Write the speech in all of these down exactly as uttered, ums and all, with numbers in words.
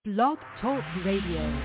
Blog Talk Radio.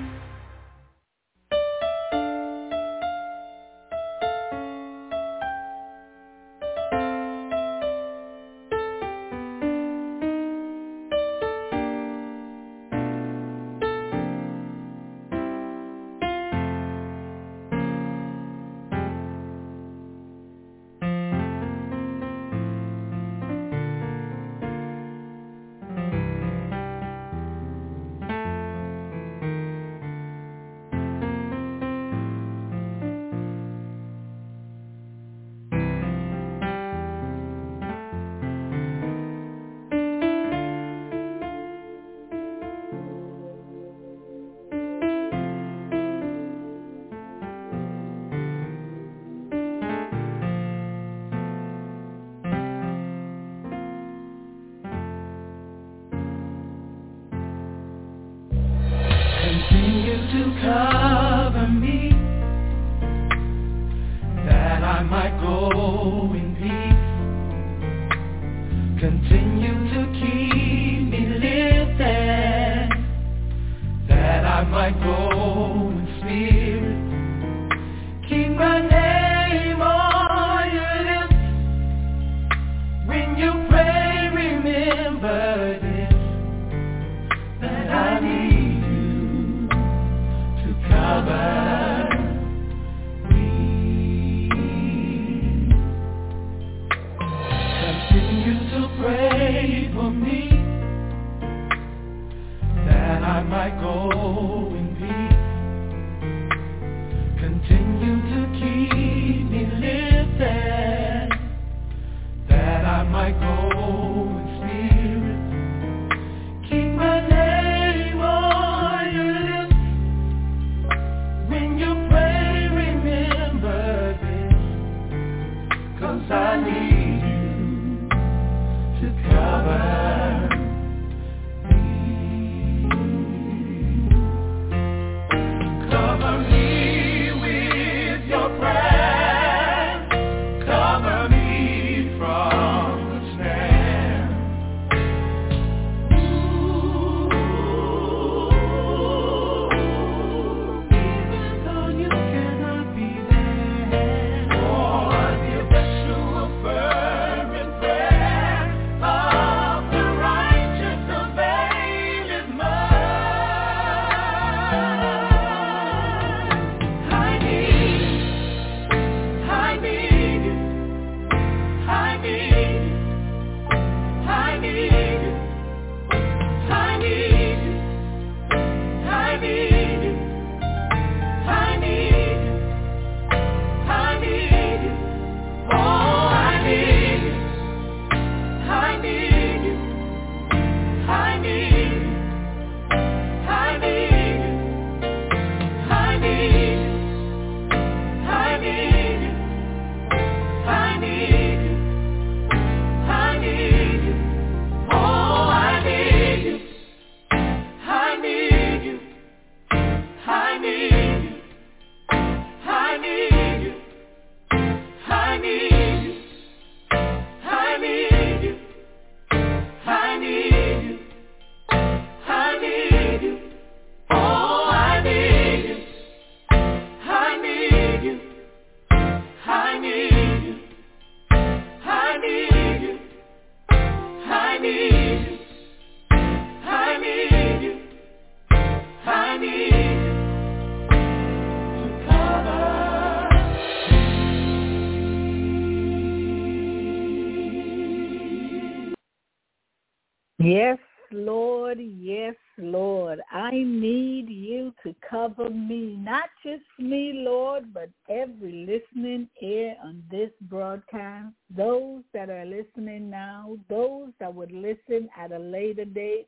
Yes, Lord, yes, Lord. I need you to cover me, not just me, Lord, but every listening ear on this broadcast, those that are listening now, those that would listen at a later date.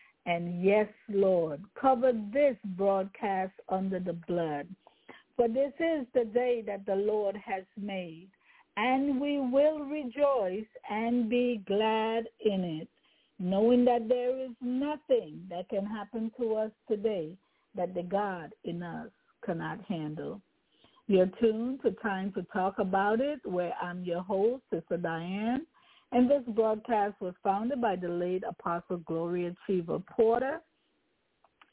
And yes, Lord, cover this broadcast under the blood. For this is the day that the Lord has made, and we will rejoice and be glad in it, knowing that there is nothing that can happen to us today that the God in us cannot handle. You're tuned to Time to Talk About It, where I'm your host, Sister Diane, and this broadcast was founded by the late Apostle Gloria Cheever Porter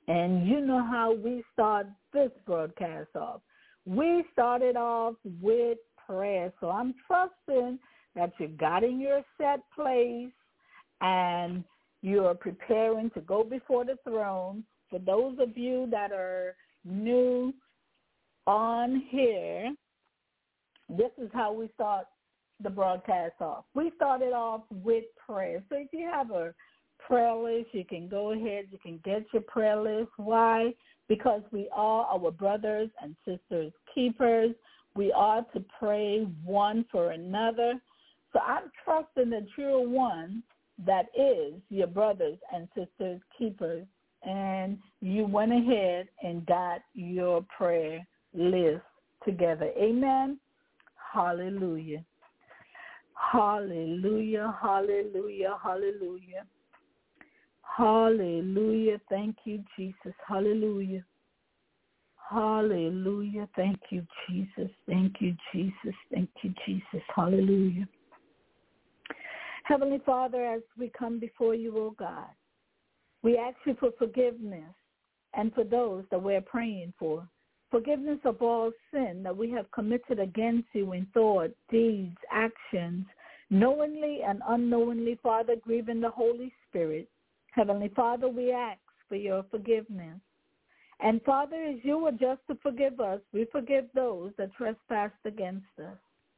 And you know how we start this broadcast off. We started off with prayer. So I'm trusting that you got in your set place and you're preparing to go before the throne. For those of you that are new on here, this is how we start the broadcast off. We started off with prayer. So if you have a prayer list, you can go ahead, you can get your prayer list. Why? Because we are our brothers and sisters keepers. We are to pray one for another. So I'm trusting that you're one that is your brothers and sisters keepers, and you went ahead and got your prayer list together. Amen. Hallelujah. Hallelujah, hallelujah, hallelujah. Hallelujah. Thank you, Jesus. Hallelujah. Hallelujah. Thank you, Jesus. Thank you, Jesus. Thank you, Jesus. Hallelujah. Heavenly Father, as we come before you, O God, we ask you for forgiveness and for those that we're praying for. Forgiveness of all sin that we have committed against you in thought, deeds, actions, knowingly and unknowingly, Father, grieving the Holy Spirit. Heavenly Father, we ask for your forgiveness. And Father, as you are just to forgive us, we forgive those that trespassed against us.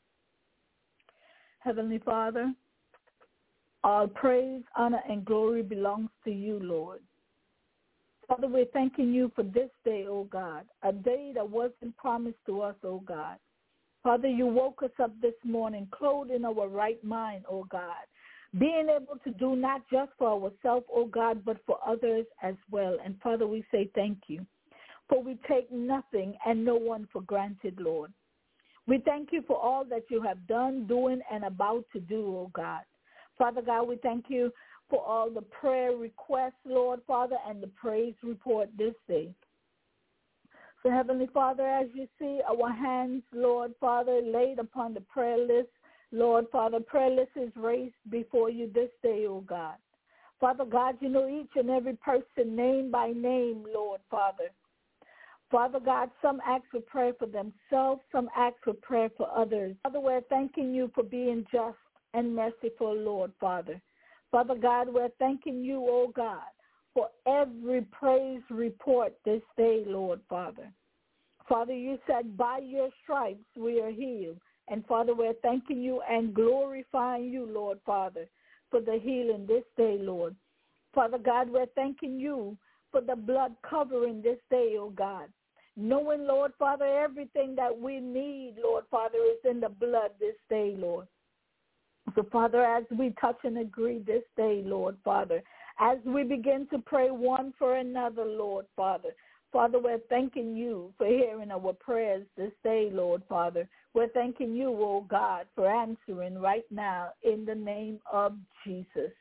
Heavenly Father, all praise, honor, and glory belongs to you, Lord. Father, we're thanking you for this day, O God, a day that wasn't promised to us, O God. Father, you woke us up this morning, clothed in our right mind, O God, being able to do not just for ourselves, O God, but for others as well. And Father, we say thank you, for we take nothing and no one for granted, Lord. We thank you for all that you have done, doing, and about to do, O God. Father God, we thank you for all the prayer requests, Lord, Father, and the praise report this day. So, Heavenly Father, as you see our hands, Lord, Father, laid upon the prayer list, Lord, Father, prayer list is raised before you this day, oh God. Father God, you know each and every person name by name, Lord, Father. Father God, some ask for prayer for themselves, some ask for prayer for others. Father, we're thanking you for being just and merciful, Lord, Father. Father God, we're thanking you, oh God, for every praise report this day, Lord, Father. Father, you said by your stripes we are healed. And Father, we're thanking you and glorifying you, Lord, Father, for the healing this day, Lord. Father God, we're thanking you for the blood covering this day, oh God. Knowing, Lord, Father, everything that we need, Lord, Father, is in the blood this day, Lord. So, Father, as we touch and agree this day, Lord, Father, as we begin to pray one for another, Lord, Father, Father, we're thanking you for hearing our prayers this day, Lord, Father. We're thanking you, oh God, for answering right now in the name of Jesus.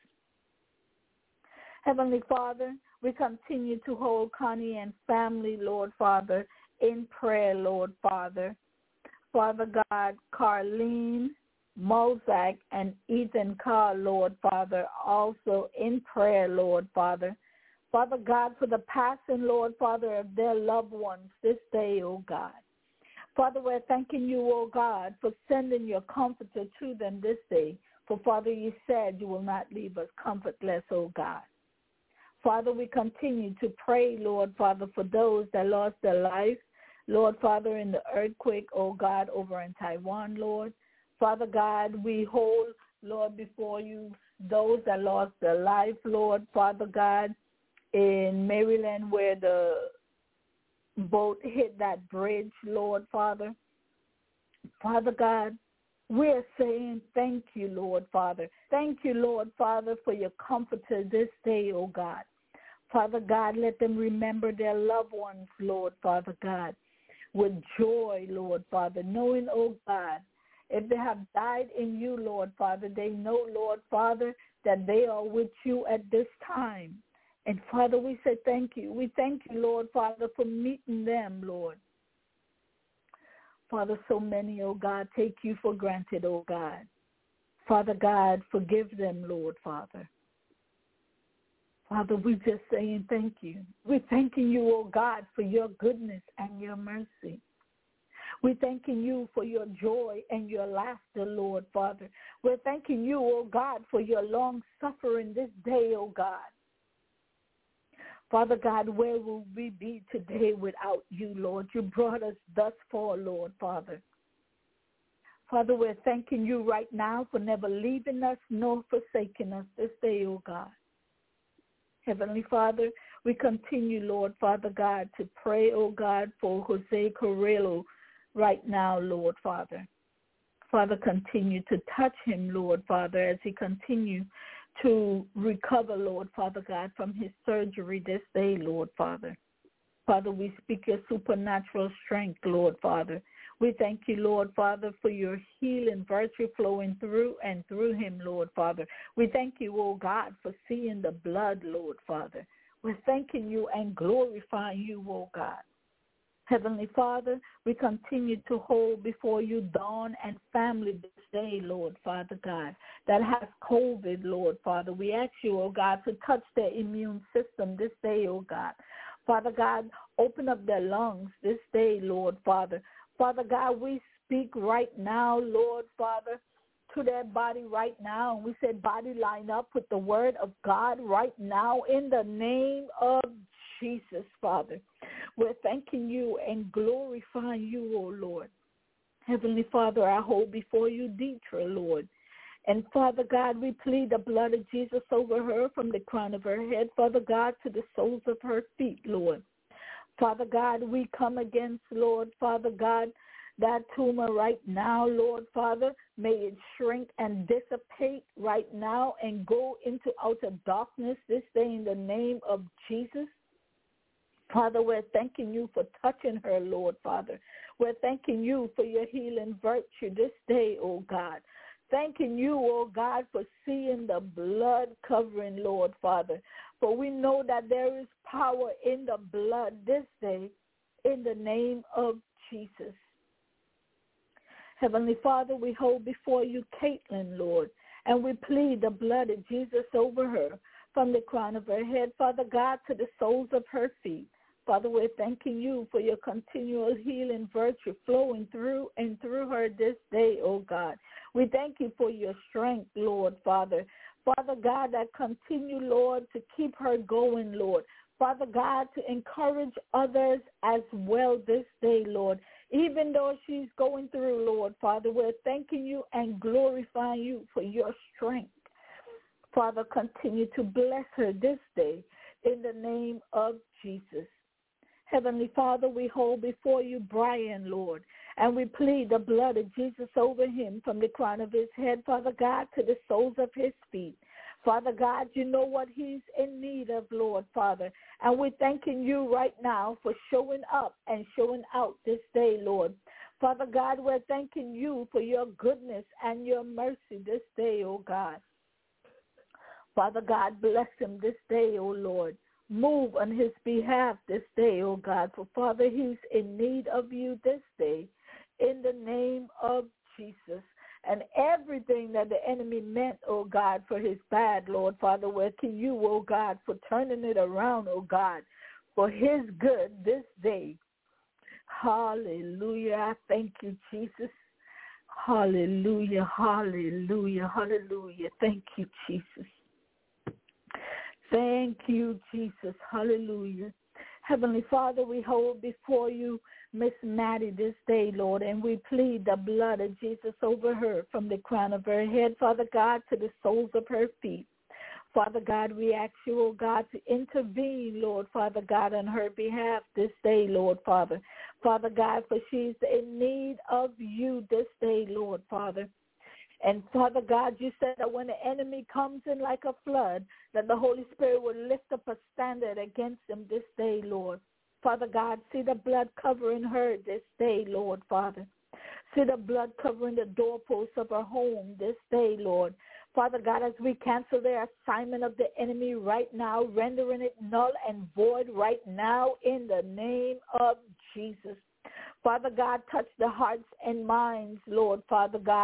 Heavenly Father, we continue to hold Connie and family, Lord, Father, in prayer, Lord, Father. Father God, Carlene, Mozak, and Ethan Carr, Lord, Father, also in prayer, Lord, Father. Father God, for the passing, Lord, Father, of their loved ones this day, oh God. Father, we're thanking you, oh God, for sending your comforter to them this day. For, Father, you said you will not leave us comfortless, oh God. Father, we continue to pray, Lord, Father, for those that lost their life, Lord, Father, in the earthquake, oh God, over in Taiwan, Lord. Father God, we hold, Lord, before you those that lost their life, Lord, Father God, in Maryland where the boat hit that bridge, Lord, Father. Father God, we're saying thank you, Lord, Father. Thank you, Lord, Father, for your comforter this day, oh God. Father God, let them remember their loved ones, Lord, Father God, with joy, Lord, Father, knowing, oh God, if they have died in you, Lord, Father, they know, Lord, Father, that they are with you at this time. And, Father, we say thank you. We thank you, Lord, Father, for meeting them, Lord. Father, so many, oh God, take you for granted, oh God. Father God, forgive them, Lord, Father. Father, we're just saying thank you. We're thanking you, oh God, for your goodness and your mercy. We're thanking you for your joy and your laughter, Lord, Father. We're thanking you, oh God, for your long suffering this day, oh God. Father God, where will we be today without you, Lord? You brought us thus far, Lord, Father. Father, we're thanking you right now for never leaving us nor forsaking us this day, oh God. Heavenly Father, we continue, Lord, Father God, to pray, oh God, for Jose Carrillo right now, Lord, Father. Father, continue to touch him, Lord, Father, as he continues to recover, Lord, Father God, from his surgery this day, Lord, Father. Father, we speak your supernatural strength, Lord, Father. We thank you, Lord, Father, for your healing virtue flowing through and through him, Lord, Father. We thank you, oh God, for seeing the blood, Lord, Father. We're thanking you and glorifying you, oh God. Heavenly Father, we continue to hold before you Dawn and family this day, Lord, Father God, that has COVID, Lord, Father. We ask you, oh God, to touch their immune system this day, oh God. Father God, open up their lungs this day, Lord, Father. Father God, we speak right now, Lord, Father, to their body right now. And we said body line up with the word of God right now in the name of Jesus, Father. We're thanking you and glorifying you, oh Lord. Heavenly Father, I hold before you Deetra, Lord. And Father God, we plead the blood of Jesus over her from the crown of her head, Father God, to the soles of her feet, Lord. Father God, we come against, Lord, Father God, that tumor right now, Lord, Father. May it shrink and dissipate right now and go into outer darkness this day in the name of Jesus. Father, we're thanking you for touching her, Lord, Father. We're thanking you for your healing virtue this day, oh God. Thanking you, oh God, for seeing the blood covering, Lord, Father. For we know that there is power in the blood this day in the name of Jesus. Heavenly Father, we hold before you Caitlin, Lord, and we plead the blood of Jesus over her from the crown of her head, Father God, to the soles of her feet. Father, we're thanking you for your continual healing virtue flowing through and through her this day, oh God. We thank you for your strength, Lord, Father. Father God, that continue, Lord, to keep her going, Lord. Father God, to encourage others as well this day, Lord. Even though she's going through, Lord, Father, we're thanking you and glorifying you for your strength. Father, continue to bless her this day in the name of Jesus. Heavenly Father, we hold before you Brian, Lord, and we plead the blood of Jesus over him from the crown of his head, Father God, to the soles of his feet. Father God, you know what he's in need of, Lord, Father, and we're thanking you right now for showing up and showing out this day, Lord. Father God, we're thanking you for your goodness and your mercy this day, oh God. Father God, bless him this day, oh Lord. Move on his behalf this day, oh God, for Father, he's in need of you this day in the name of Jesus. And everything that the enemy meant, oh God, for his bad, Lord, Father, we're to you, oh God, for turning it around, oh God, for his good this day. Hallelujah. I thank you, Jesus. Hallelujah, hallelujah, hallelujah. Thank you, Jesus. Thank you, Jesus. Hallelujah. Heavenly Father, we hold before you Miss Maddie this day, Lord, and we plead the blood of Jesus over her from the crown of her head, Father God, to the soles of her feet. Father God, we ask you, oh God, to intervene, Lord, Father God, on her behalf this day, Lord, Father. Father God, for she's in need of you this day, Lord, Father. And Father God, you said that when the enemy comes in like a flood, that the Holy Spirit will lift up a standard against him this day, Lord. Father God, see the blood covering her this day, Lord, Father. See the blood covering the doorposts of her home this day, Lord. Father God, as we cancel the assignment of the enemy right now, rendering it null and void right now in the name of Jesus. Father God, touch the hearts and minds, Lord, Father God,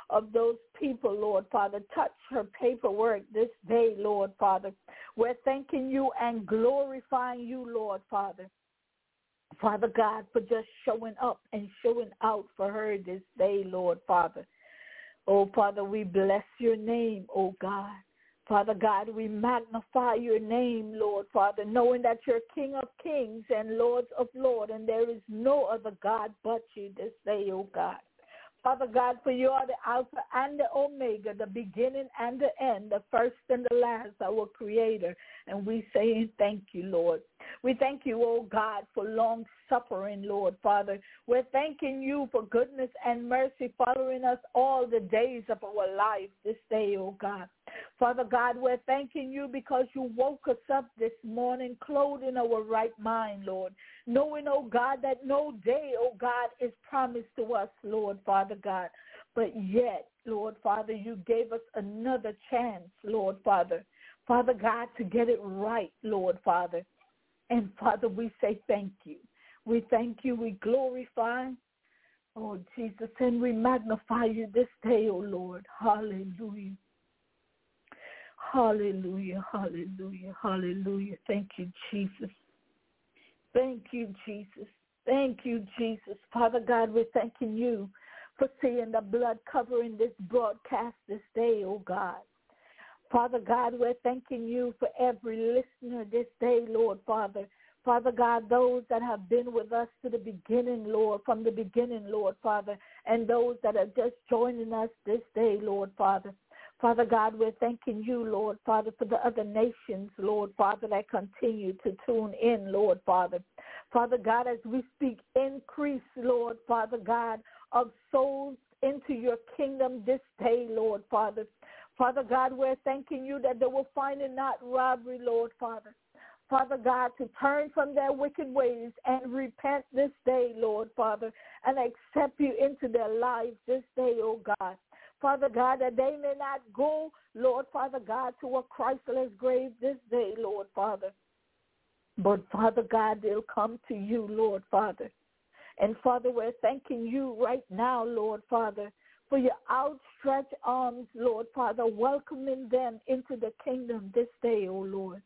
of those people, Lord Father. Touch her paperwork this day, Lord Father. We're thanking you and glorifying you, Lord Father. Father God, for just showing up and showing out for her this day, Lord Father. Oh, Father, we bless your name, oh God. Father God, we magnify your name, Lord Father, knowing that you're King of kings and Lords of lords, and there is no other God but you this day, oh God. Father God, for you are the Alpha and the Omega, the beginning and the end, the first and the last, our Creator. And we say thank you, Lord. We thank you, oh God, for long suffering, Lord Father. We're thanking you for goodness and mercy following us all the days of our life this day, oh God. Father God, we're thanking you because you woke us up this morning clothed in our right mind, Lord, knowing, oh God, that no day, oh God, is promised to us, Lord Father God. But yet, Lord Father, you gave us another chance, Lord Father, Father God, to get it right, Lord Father. And Father, we say thank you. We thank you. We glorify, oh Jesus, and we magnify you this day, oh Lord. Hallelujah. Hallelujah, hallelujah, hallelujah. Thank you, Jesus. Thank you, Jesus. Thank you, Jesus. Father God, we're thanking you for seeing the blood covering this broadcast this day, oh God. Father God, we're thanking you for every listener this day, Lord Father. Father God, those that have been with us to the beginning, Lord, from the beginning, Lord Father, and those that are just joining us this day, Lord Father. Father God, we're thanking you, Lord Father, for the other nations, Lord Father, that continue to tune in, Lord Father. Father God, as we speak increase, Lord Father God, of souls into your kingdom this day, Lord Father. Father God, we're thanking you that they will find it not robbery, Lord Father. Father God, to turn from their wicked ways and repent this day, Lord Father, and accept you into their lives this day, oh God. Father God, that they may not go, Lord Father God, to a Christless grave this day, Lord Father. But Father God, they'll come to you, Lord Father. And Father, we're thanking you right now, Lord Father, for your outstretched arms, Lord Father, welcoming them into the kingdom this day, oh Lord.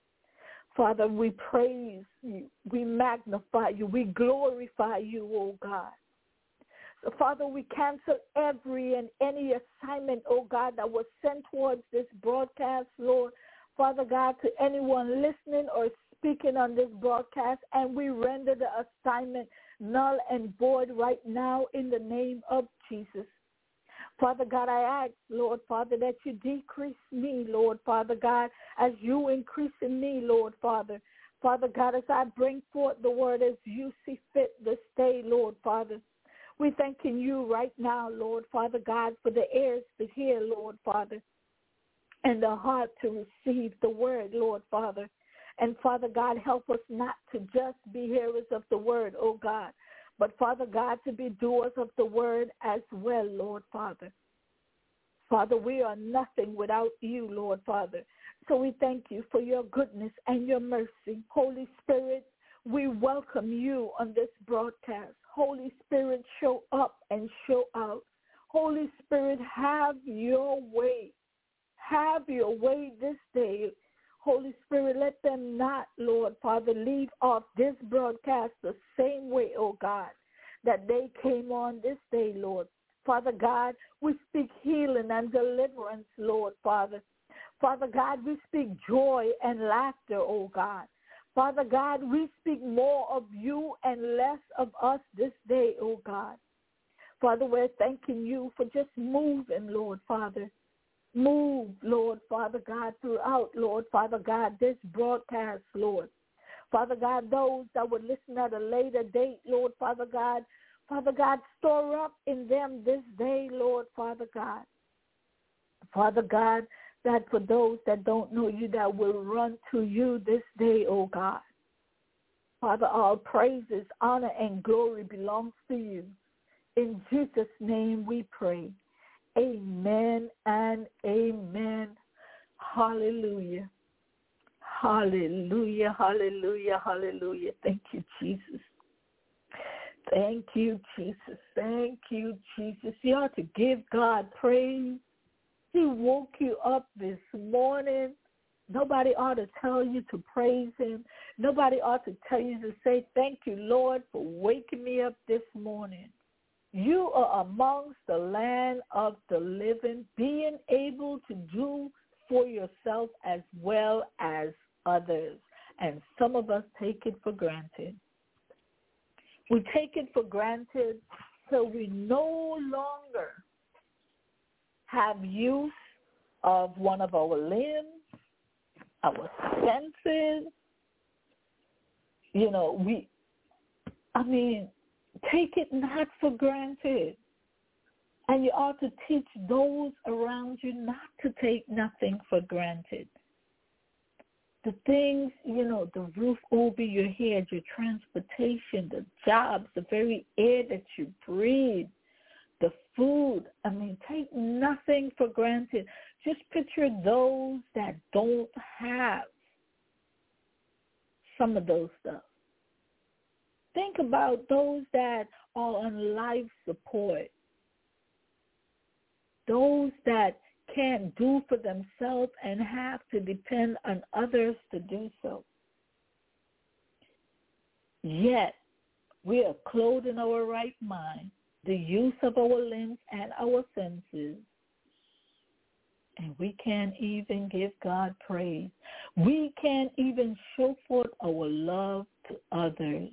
Father, we praise you, we magnify you, we glorify you, oh God. So, Father, we cancel every and any assignment, oh God, that was sent towards this broadcast, Lord. Father God, to anyone listening or speaking on this broadcast, and we render the assignment null and void right now in the name of Jesus. Father God, I ask, Lord Father, that you decrease me, Lord Father God, as you increase in me, Lord Father. Father God, as I bring forth the word as you see fit this day, Lord Father. We're thanking you right now, Lord Father God, for the ears to hear, Lord Father, and the heart to receive the word, Lord Father. And Father God, help us not to just be hearers of the word, oh God, but Father God, to be doers of the word as well, Lord Father. Father, we are nothing without you, Lord Father. So we thank you for your goodness and your mercy. Holy Spirit, we welcome you on this broadcast. Holy Spirit, show up and show out. Holy Spirit, have your way. Have your way this day. Holy Spirit, let them not, Lord Father, leave off this broadcast the same way, oh God, that they came on this day, Lord. Father God, we speak healing and deliverance, Lord Father. Father God, we speak joy and laughter, oh God. Father God, we speak more of you and less of us this day, oh God. Father, we're thanking you for just moving, Lord Father. Move, Lord Father God, throughout, Lord Father God, this broadcast, Lord. Father God, those that would listen at a later date, Lord Father God, Father God, store up in them this day, Lord Father God. Father God, that for those that don't know you, that will run to you this day, oh God. Father, all praises, honor, and glory belongs to you. In Jesus' name we pray. Amen and amen. Hallelujah. Hallelujah, hallelujah, hallelujah. Thank you, Jesus. Thank you, Jesus. Thank you, Jesus. You ought to give God praise. He woke you up this morning. Nobody ought to tell you to praise him. Nobody ought to tell you to say, thank you, Lord, for waking me up this morning. You are amongst the land of the living, being able to do for yourself as well as others. And some of us take it for granted. We take it for granted so we no longer have use of one of our limbs, our senses. You know, we, I mean, take it not for granted. And you ought to teach those around you not to take nothing for granted. The things, you know, the roof over your head, your transportation, the jobs, the very air that you breathe, the food. I mean, take nothing for granted. Just picture those that don't have some of those stuff. Think about those that are on life support, those that can't do for themselves and have to depend on others to do so. Yet, we are clothed in our right mind, the use of our limbs and our senses, and we can't even give God praise. We can't even show forth our love to others.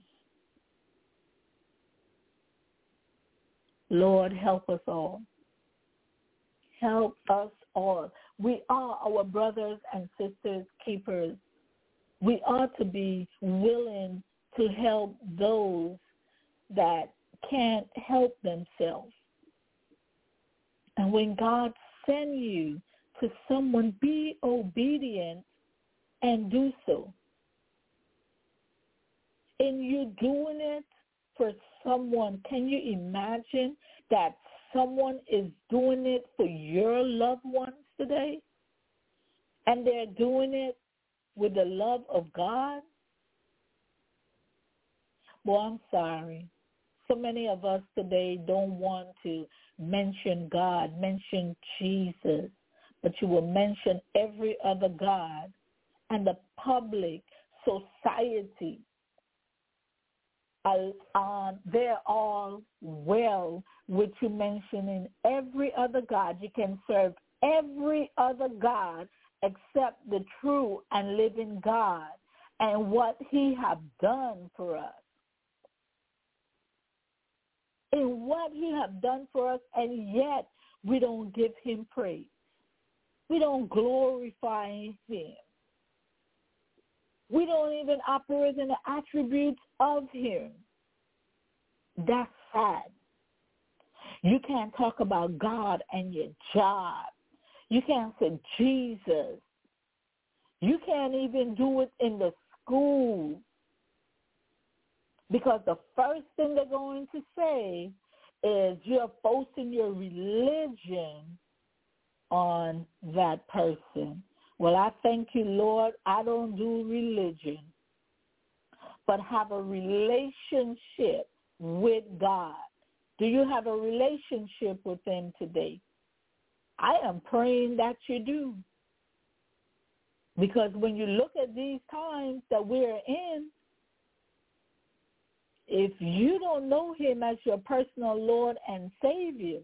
Lord, help us all. Help us all. We are our brothers and sisters' keepers. We ought to be willing to help those that can't help themselves. And when God sends you to someone, be obedient and do so. In you doing it for someone, can you imagine that someone is doing it for your loved ones today? And they're doing it with the love of God? Well, I'm sorry. So many of us today don't want to mention God, mention Jesus, but you will mention every other God, and the public, society, uh, they're all well with you mentioning every other God. You can serve every other God except the true and living God and what he has done for us. In what he has done for us, and yet we don't give him praise. We don't glorify him. We don't even operate in the attributes of him. That's sad. You can't talk about God and your job. You can't say Jesus. You can't even do it in the school. Because the first thing they're going to say is you're posting your religion on that person. Well, I thank you, Lord, I don't do religion, but have a relationship with God. Do you have a relationship with him today? I am praying that you do. Because when you look at these times that we're in, if you don't know him as your personal Lord and Savior,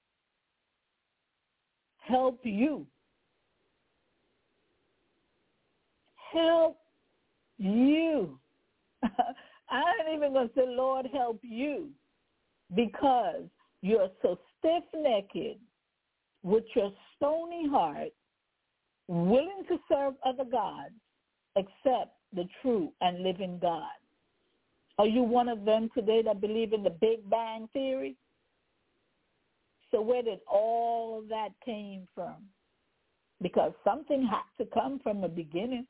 help you. Help you. I ain't even going to say, Lord, help you, because you're so stiff-necked with your stony heart, willing to serve other gods except the true and living God. Are you one of them today that believe in the Big Bang Theory? So where did all that came from? Because something had to come from the beginning.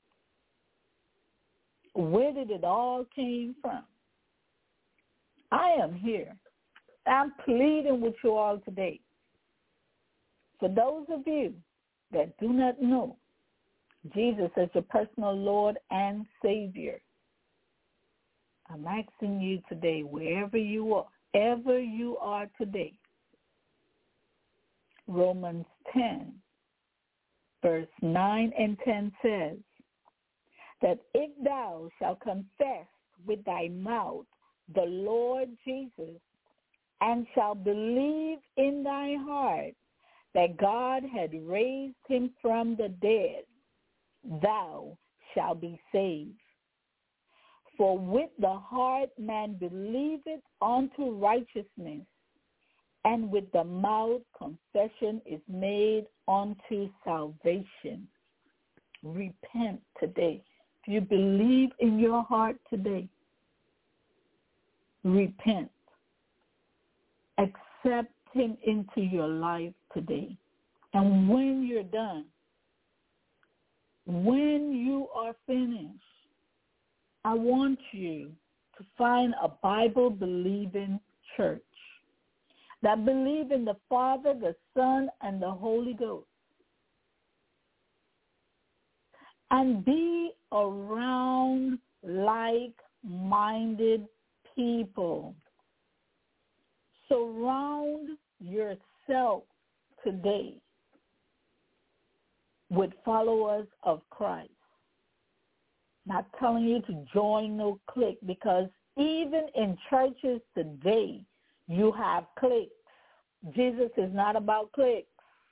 Where did it all came from? I am here. I'm pleading with you all today. For those of you that do not know Jesus as your personal Lord and Savior, I'm asking you today, wherever you are, ever you are today, Romans ten, verse nine and ten says that if thou shalt confess with thy mouth the Lord Jesus, and shalt believe in thy heart that God had raised him from the dead, thou shalt be saved. For with the heart man believeth unto righteousness, and with the mouth confession is made unto salvation. Repent today. If you believe in your heart today, repent. Accept him into your life today. And when you're done, when you are finished, I want you to find a Bible-believing church that believe in the Father, the Son, and the Holy Ghost. And be around like-minded people. Surround yourself today with followers of Christ. Not telling you to join no clique, because even in churches today, you have cliques. Jesus is not about cliques.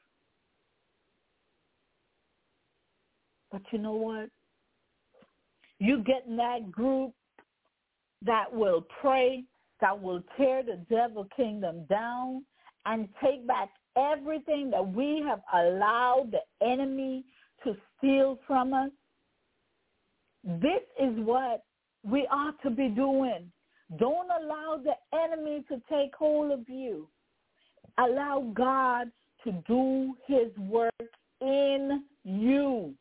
But you know what? You get in that group that will pray, that will tear the devil kingdom down and take back everything that we have allowed the enemy to steal from us. This is what we ought to be doing. Don't allow the enemy to take hold of you. Allow God to do his work in you.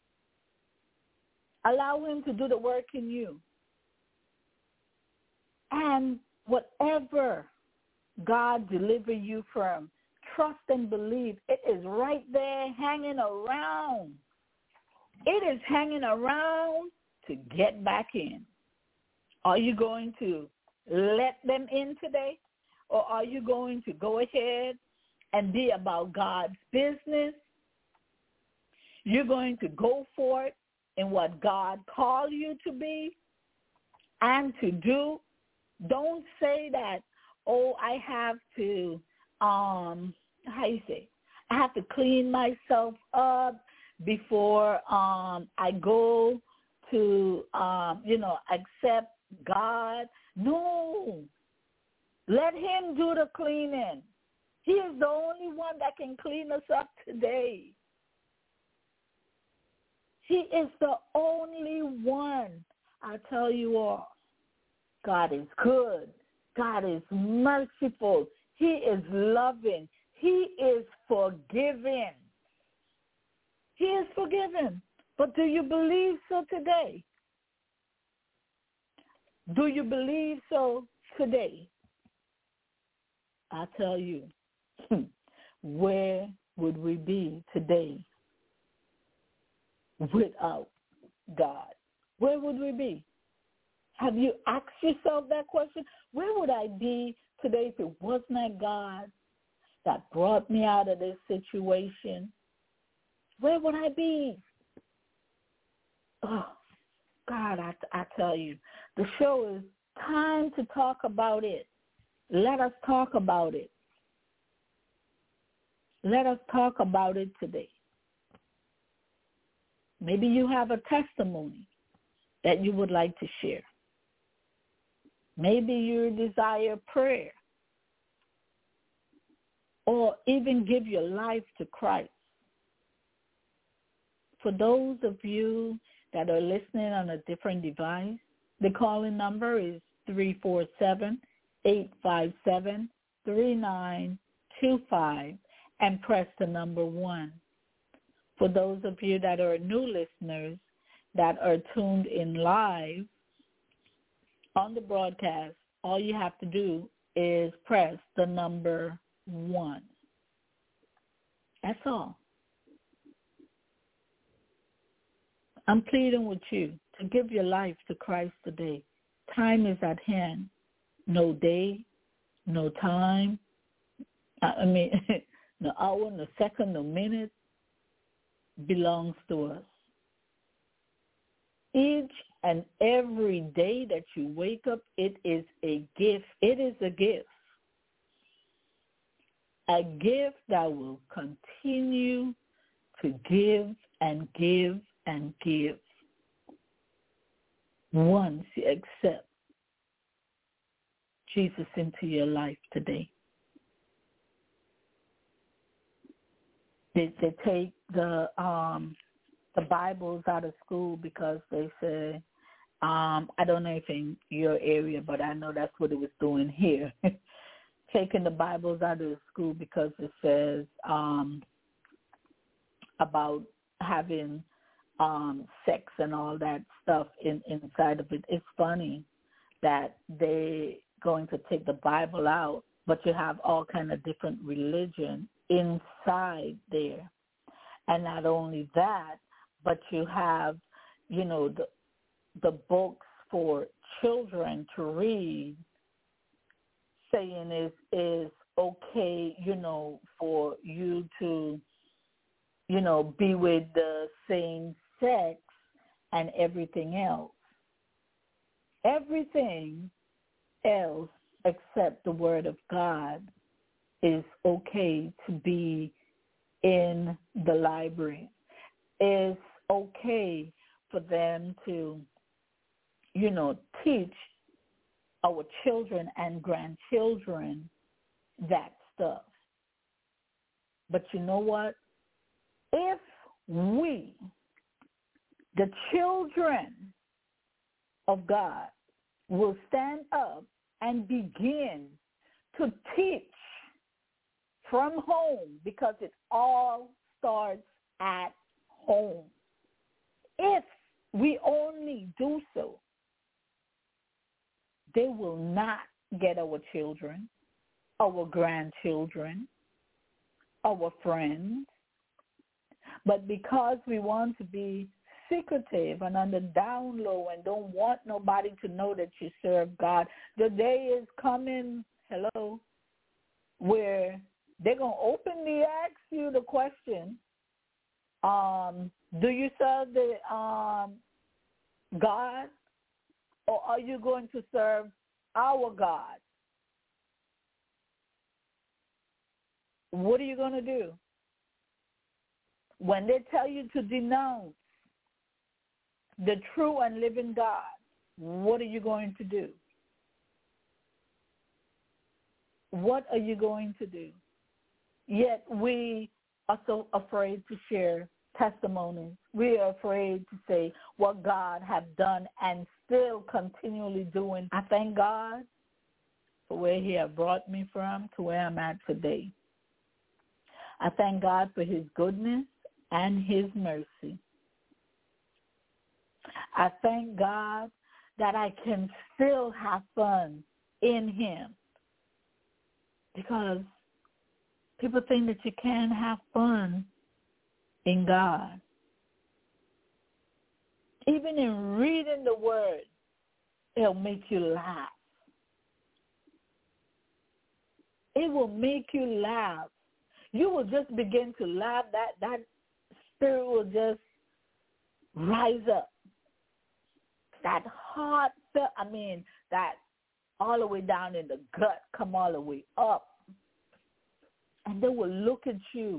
Allow him to do the work in you. And whatever God deliver you from, trust and believe it is right there hanging around. It is hanging around to get back in. Are you going to let them in today? Or are you going to go ahead and be about God's business? You're going to go for it in what God called you to be and to do. Don't say that, oh, I have to, um, how you say, I have to clean myself up before um, I go to, um, you know, accept God. No. Let him do the cleaning. He is the only one that can clean us up today. He is the only one. I tell you all, God is good. God is merciful. He is loving. He is forgiving. He is forgiving. But do you believe so today? Do you believe so today? I tell you, where would we be today without God? Where would we be? Have you asked yourself that question? Where would I be today if it was not God that brought me out of this situation? Where would I be? Oh, God, I, I tell you, the show is time to talk about it. Let us talk about it. Let us talk about it today. Maybe you have a testimony that you would like to share. Maybe you desire prayer or even give your life to Christ. For those of you that are listening on a different device, the calling number is three four seven, eight five seven, three nine two five and press the number one. For those of you that are new listeners that are tuned in live on the broadcast, all you have to do is press the number one. That's all. I'm pleading with you to give your life to Christ today. time is at hand. No day, no time. I mean, no hour, no second, no minute belongs to us. Each and every day that you wake up, it is a gift. It is a gift. A gift that will continue to give and give and give once you accept Jesus into your life today. They, they take the um, the Bibles out of school because they say, um, I don't know if in your area, but I know that's what it was doing here. Taking the Bibles out of the school because it says um, about having um, sex and all that stuff in, inside of it. It's funny that they going to take the Bible out, but you have all kind of different religion inside there. And not only that, but you have, you know, the the books for children to read, saying is is okay, you know, for you to, you know, be with the same sex and everything else. Everything else except the Word of God is okay to be in the library. It's okay for them to, you know, teach our children and grandchildren that stuff. But you know what? If we, the children of God, will stand up and begin to teach from home, because it all starts at home. If we only do so, they will not get our children, our grandchildren, our friends. But because we want to be secretive and on the down low and don't want nobody to know that you serve God, the day is coming, hello, where they're going to openly ask you the question, um, do you serve the um, God, or are you going to serve our God? What are you going to do? When they tell you to denounce the true and living God, what are you going to do? What are you going to do? Yet we are so afraid to share testimonies. We are afraid to say what God has done and still continually doing. I thank God for where he has brought me from to where I'm at today. I thank God for his goodness and his mercy. I thank God that I can still have fun in him, because people think that you can't have fun in God. Even in reading the word, it'll make you laugh. It will make you laugh. You will just begin to laugh. That, that spirit will just rise up. That heart, I mean, that all the way down in the gut, come all the way up. And they will look at you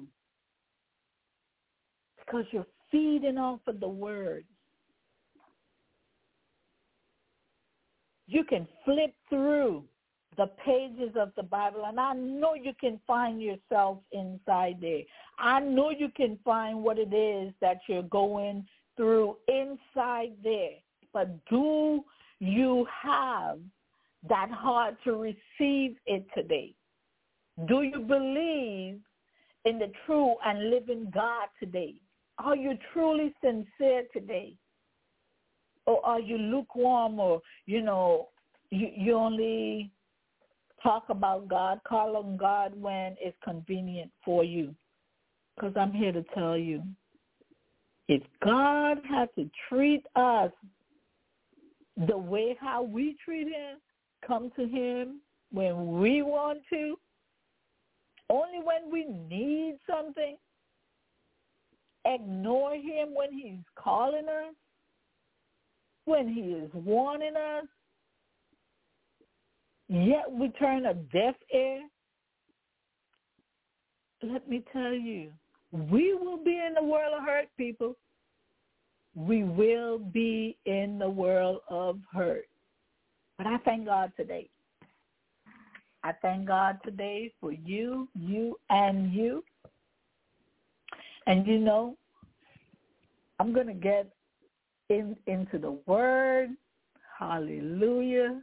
because you're feeding off of the word. You can flip through the pages of the Bible, and I know you can find yourself inside there. I know you can find what it is that you're going through inside there. But do you have that heart to receive it today? Do you believe in the true and living God today? Are you truly sincere today? Or are you lukewarm, or, you know, you, you only talk about God, call on God when it's convenient for you? Because I'm here to tell you, if God had to treat us the way how we treat him, come to him when we want to, only when we need something, ignore him when he's calling us, when he is warning us, yet we turn a deaf ear. Let me tell you, we will be in the world of hurt, people. We will be in the world of hurt. But I thank God today. I thank God today for you, you, and you. And you know, I'm going to get in, into the Word. Hallelujah.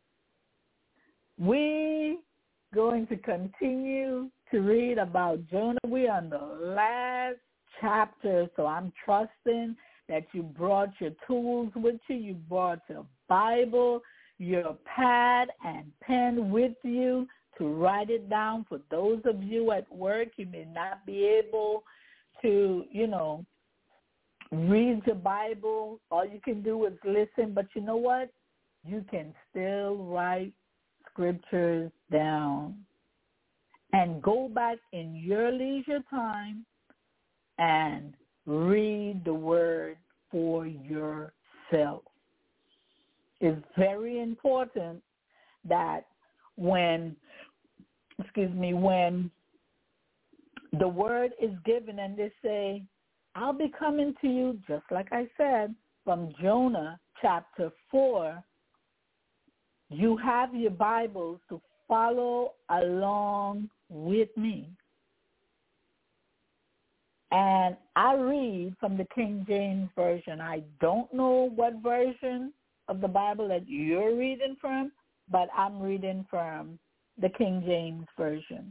We going to continue to read about Jonah. We're on the last chapter, so I'm trusting that you brought your tools with you. You brought your Bible, your pad and pen with you to write it down. For those of you at work, you may not be able to, you know, read your Bible. All you can do is listen. But you know what? You can still write scriptures down and go back in your leisure time and read the Word for yourself. It's very important that when, excuse me, when the Word is given and they say, I'll be coming to you, just like I said, from Jonah chapter four, you have your Bibles to follow along with me. And I read from the King James Version. I don't know what version of the Bible that you're reading from, but I'm reading from the King James Version.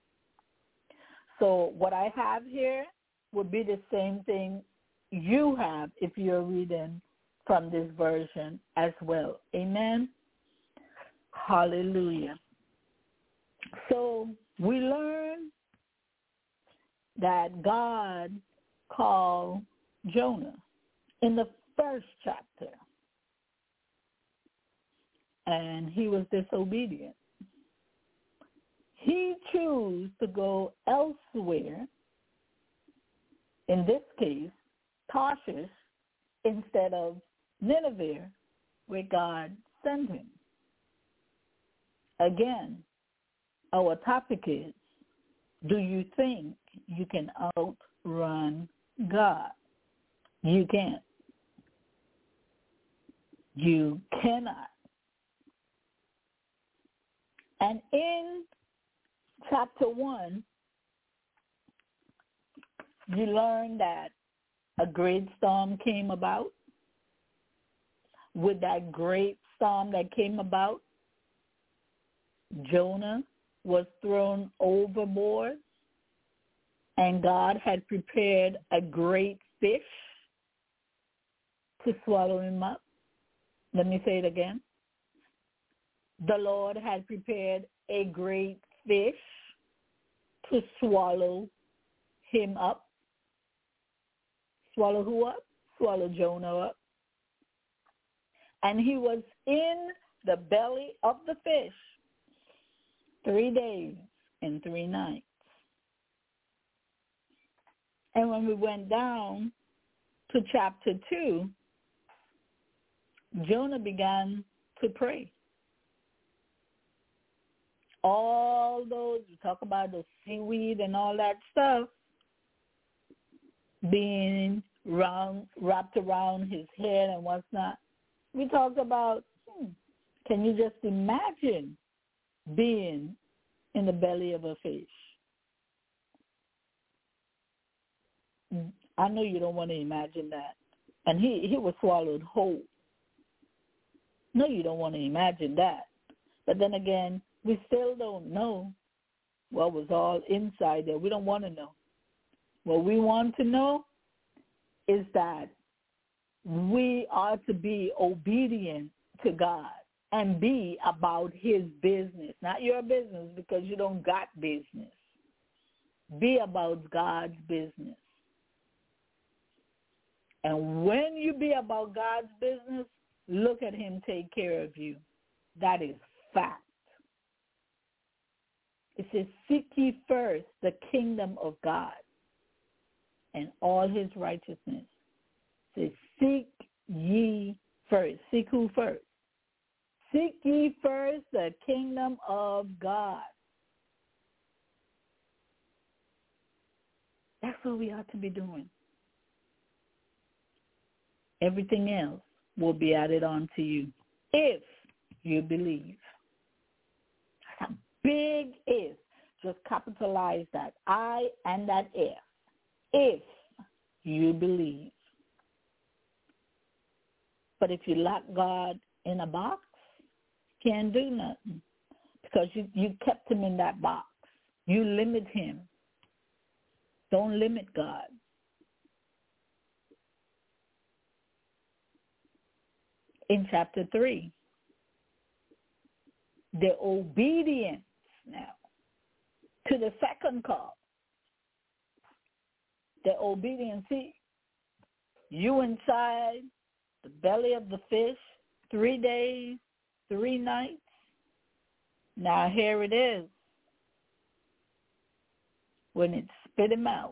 So what I have here would be the same thing you have if you're reading from this version as well. Amen? Hallelujah. So we learn that God called Jonah in the first chapter, and he was disobedient. He chose to go elsewhere, in this case, Tarshish, instead of Nineveh, where God sent him. Again, our topic is, do you think you can outrun God? You can't. You cannot. And in chapter one, you learn that a great storm came about. With that great storm that came about, Jonah was thrown overboard, and God had prepared a great fish to swallow him up. Let me say it again. The Lord had prepared a great fish to swallow him up. Swallow who up? Swallow Jonah up. And he was in the belly of the fish three days and three nights. And when we went down to chapter two, Jonah began to pray. All those, we talk about the seaweed and all that stuff being round, wrapped around his head and what's not. We talked about, hmm, can you just imagine being in the belly of a fish? I know you don't want to imagine that. And he, he was swallowed whole. No, you don't want to imagine that. But then again, we still don't know what was all inside there. We don't want to know. What we want to know is that we are to be obedient to God and be about his business, not your business, because you don't got business. Be about God's business. And when you be about God's business, look at him take care of you. That is fact. It says, seek ye first the kingdom of God and all his righteousness. It says, seek ye first. Seek who first? Seek ye first the kingdom of God. That's what we ought to be doing. Everything else will be added on to you if you believe. That's a big if. Just capitalize that I and that if. If you believe. But if you lock God in a box, can't do nothing because you, you kept him in that box. You limit him. Don't limit God. In chapter three, the obedience now to the second call. The obedience, see, you inside the belly of the fish, three days, three nights. Now here it is. When it spit him out.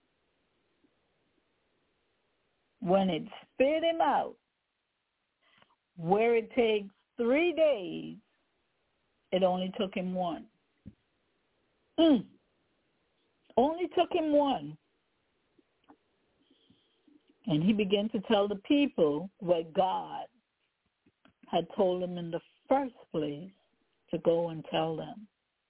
When it spit him out, where it takes three days, it only took him one. Mm. Only took him one. And he began to tell the people what God had told him in the first place to go and tell them.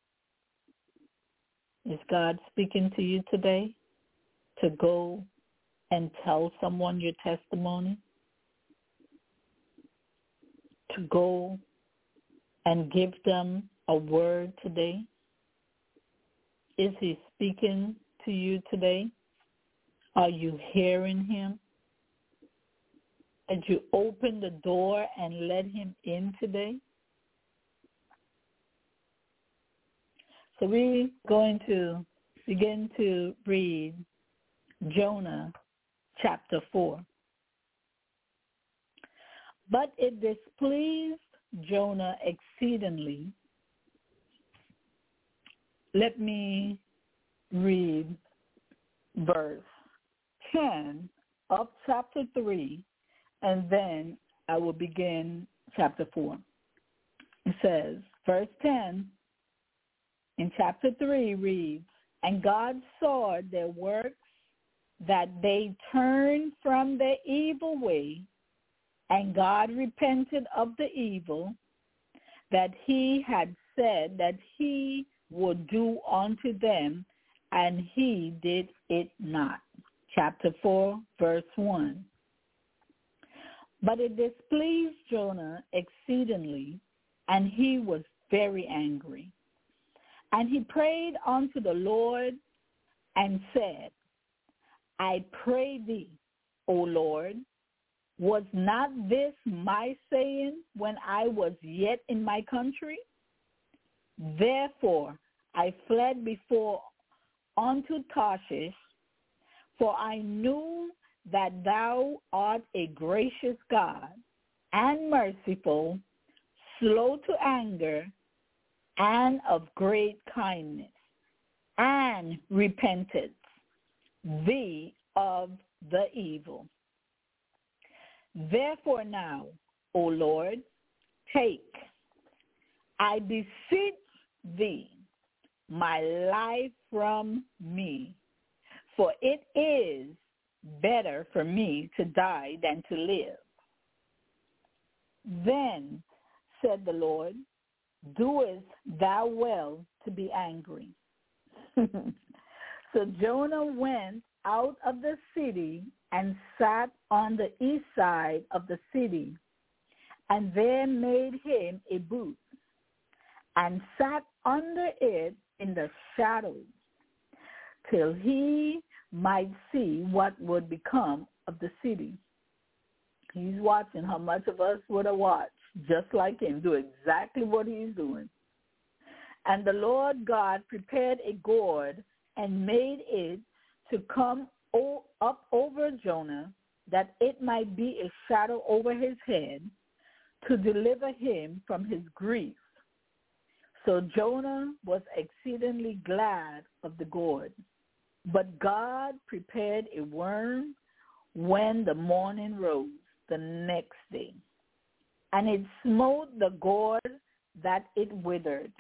Is God speaking to you today to go and tell someone your testimony? To go and give them a word today? Is he speaking to you today? Are you hearing him? Did you open the door and let him in today? So we're going to begin to read Jonah chapter four. But it displeased Jonah exceedingly. Let me read verse ten of chapter three, and then I will begin chapter four. It says, verse ten in chapter three reads, and God saw their works, that they turned from their evil way, and God repented of the evil that he had said that he would do unto them, and he did it not. Chapter four, verse one. But it displeased Jonah exceedingly, and he was very angry. And he prayed unto the Lord and said, I pray thee, O Lord, was not this my saying when I was yet in my country? Therefore I fled before unto Tarshish, for I knew that thou art a gracious God and merciful, slow to anger, and of great kindness, and repented thee of the evil. Therefore now, O Lord, take, I beseech thee, my life from me, for it is better for me to die than to live. Then said the Lord, doest thou well to be angry. So Jonah went out of the city and sat on the east side of the city, and there made him a booth, and sat under it in the shadow, till he might see what would become of the city. He's watching how much of us would have watched, just like him, do exactly what he's doing. And the Lord God prepared a gourd and made it to come o- up over Jonah, that it might be a shadow over his head, to deliver him from his grief. So Jonah was exceedingly glad of the gourd. But God prepared a worm when the morning rose the next day, and it smote the gourd that it withered.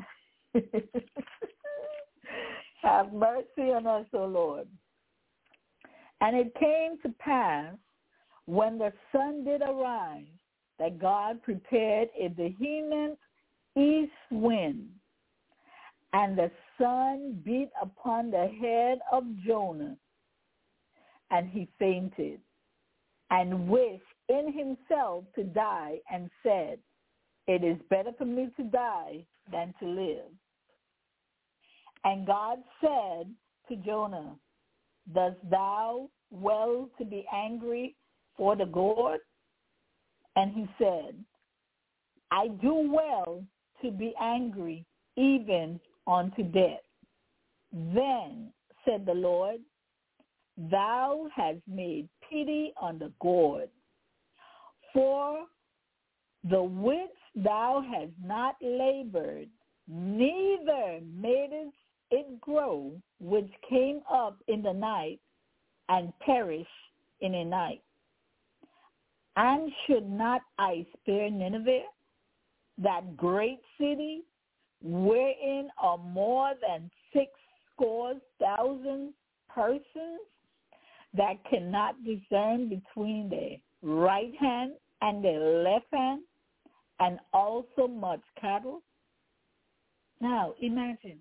Have mercy on us, O Lord. And it came to pass, when the sun did arise, that God prepared a vehement east wind, and the sun beat upon the head of Jonah, and he fainted, and wished in himself to die, and said, it is better for me to die than to live. And God said to Jonah, dost thou well to be angry for the gourd? And he said, I do well to be angry, even unto death. Then said the Lord, thou hast made pity on the gourd, for the which thou hast not labored, neither madest it grow, which came up in the night and perished in a night. And should not I spare Nineveh, that great city, wherein are more than six scores thousand persons that cannot discern between their right hand and their left hand, and also much cattle? Now imagine,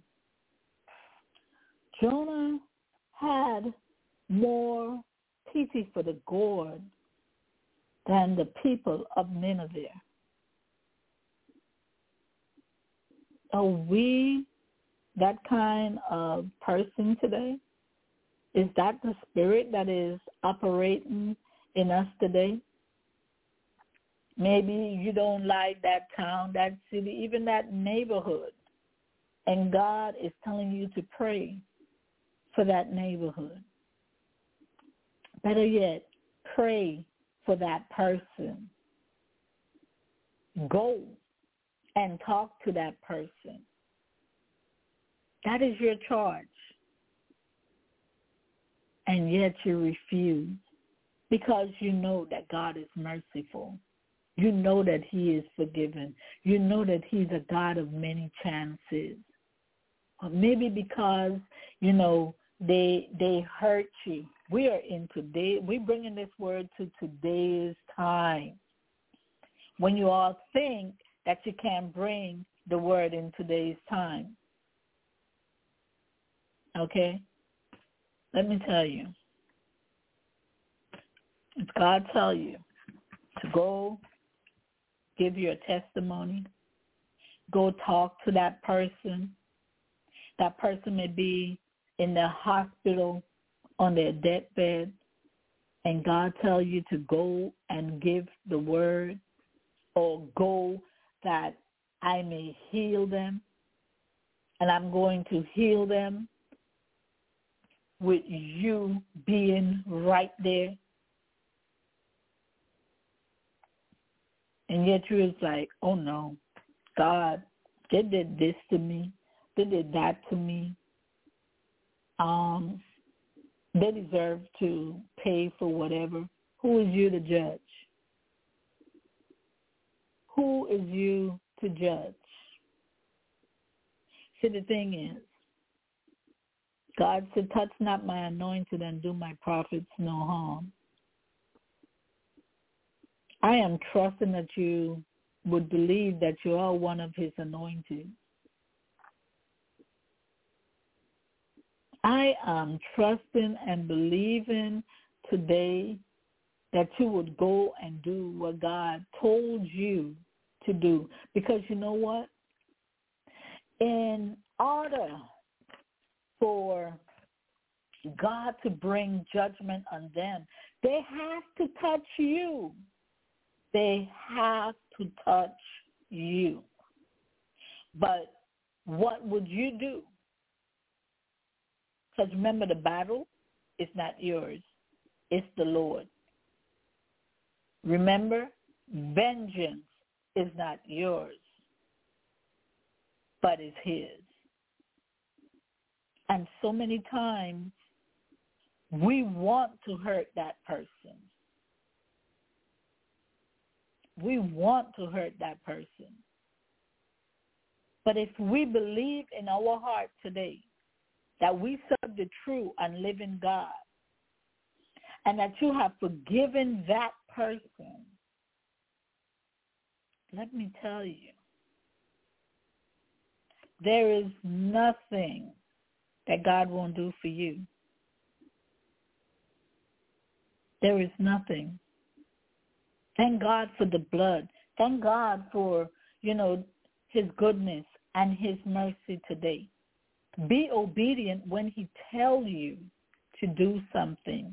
Jonah had more pity for the gourd than the people of Nineveh. Are we that kind of person today? Is that the spirit that is operating in us today? Maybe you don't like that town, that city, even that neighborhood, and God is telling you to pray for that neighborhood. Better yet, pray for that person. Go and talk to that person. That is your charge. And yet you refuse, because you know that God is merciful. You know that he is forgiven. You know that he's a God of many chances. Or maybe because, you know, they they hurt you. We are in today, we're bringing this word to today's time. When you all think that you can bring the word in today's time. Okay? Let me tell you. If God tell you to go give your testimony, go talk to that person. That person may be in the hospital on their deathbed, and God tell you to go and give the word, or go that I may heal them, and I'm going to heal them with you being right there. And yet you're like, oh no, God, they did this to me. They did that to me. Um, they deserve to pay for whatever. Who is you to judge? Who is you to judge? See, the thing is, God said, touch not my anointed and do my prophets no harm. I am trusting that you would believe that you are one of his anointed. I am trusting and believing today that you would go and do what God told you to do. Because you know what? In order for God to bring judgment on them, they have to touch you. They have to touch you. But what would you do? Because remember, the battle is not yours. It's the Lord. Remember, vengeance is not yours, but is his. And so many times we want to hurt that person. We want to hurt that person. But if we believe in our heart today that we serve the true and living God, and that you have forgiven that person, let me tell you, there is nothing that God won't do for you. There is nothing. Thank God for the blood. Thank God for, you know, his goodness and his mercy today. Be obedient when he tells you to do something.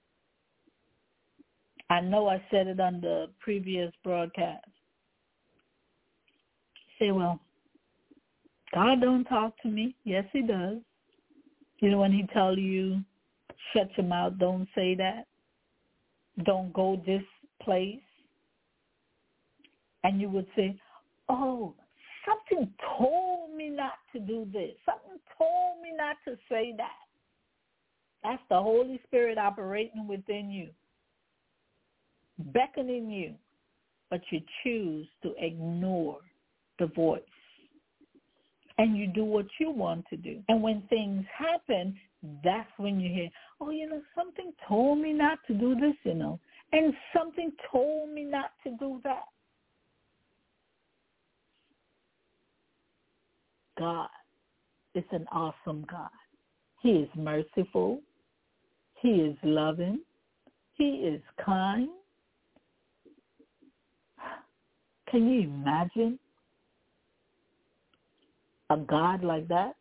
I know I said it on the previous broadcast. Say, well, God don't talk to me. Yes, he does. You know, when he tells you, shut your mouth, don't say that. Don't go this place. And you would say, oh, something told me not to do this. Something told me not to say that. That's the Holy Spirit operating within you, beckoning you, but you choose to ignore the voice. And you do what you want to do. And when things happen, that's when you hear, oh, you know, something told me not to do this, you know, and something told me not to do that. God is an awesome God. He is merciful. He is loving. He is kind. Can you imagine a God like that?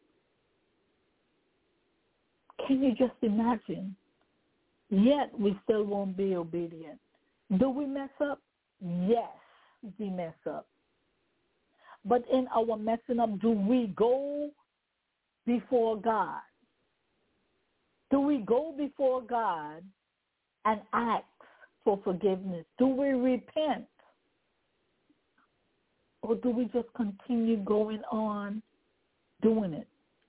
Can you just imagine? Yet we still won't be obedient. Do we mess up? Yes, we mess up. But in our messing up, do we go before God? Do we go before God and ask for forgiveness? Do we repent? Or do we just continue going on doing it?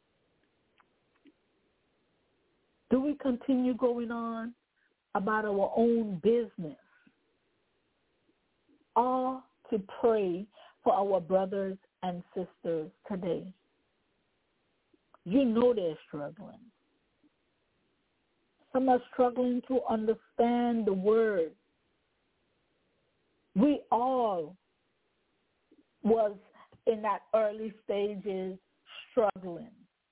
Do we continue going on about our own business? Or to pray for our brothers and sisters today? You know they're struggling. Some are struggling to understand the word. We all was in that early stages struggling.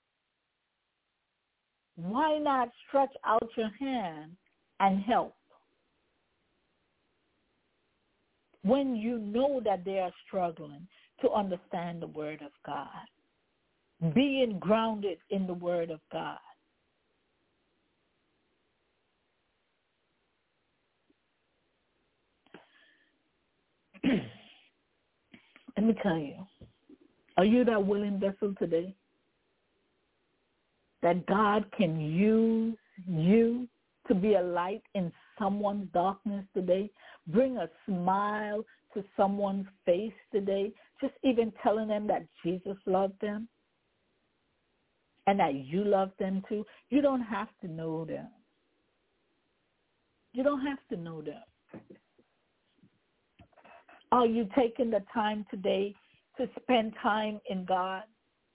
Why not stretch out your hand and help? When you know that they are struggling to understand the word of God, being grounded in the word of God. Let me tell you, are you that willing vessel today? That God can use you to be a light in someone's darkness today? Bring a smile to someone's face today? Just even telling them that Jesus loved them and that you love them too. You don't have to know them. You don't have to know them. Are you taking the time today to spend time in God?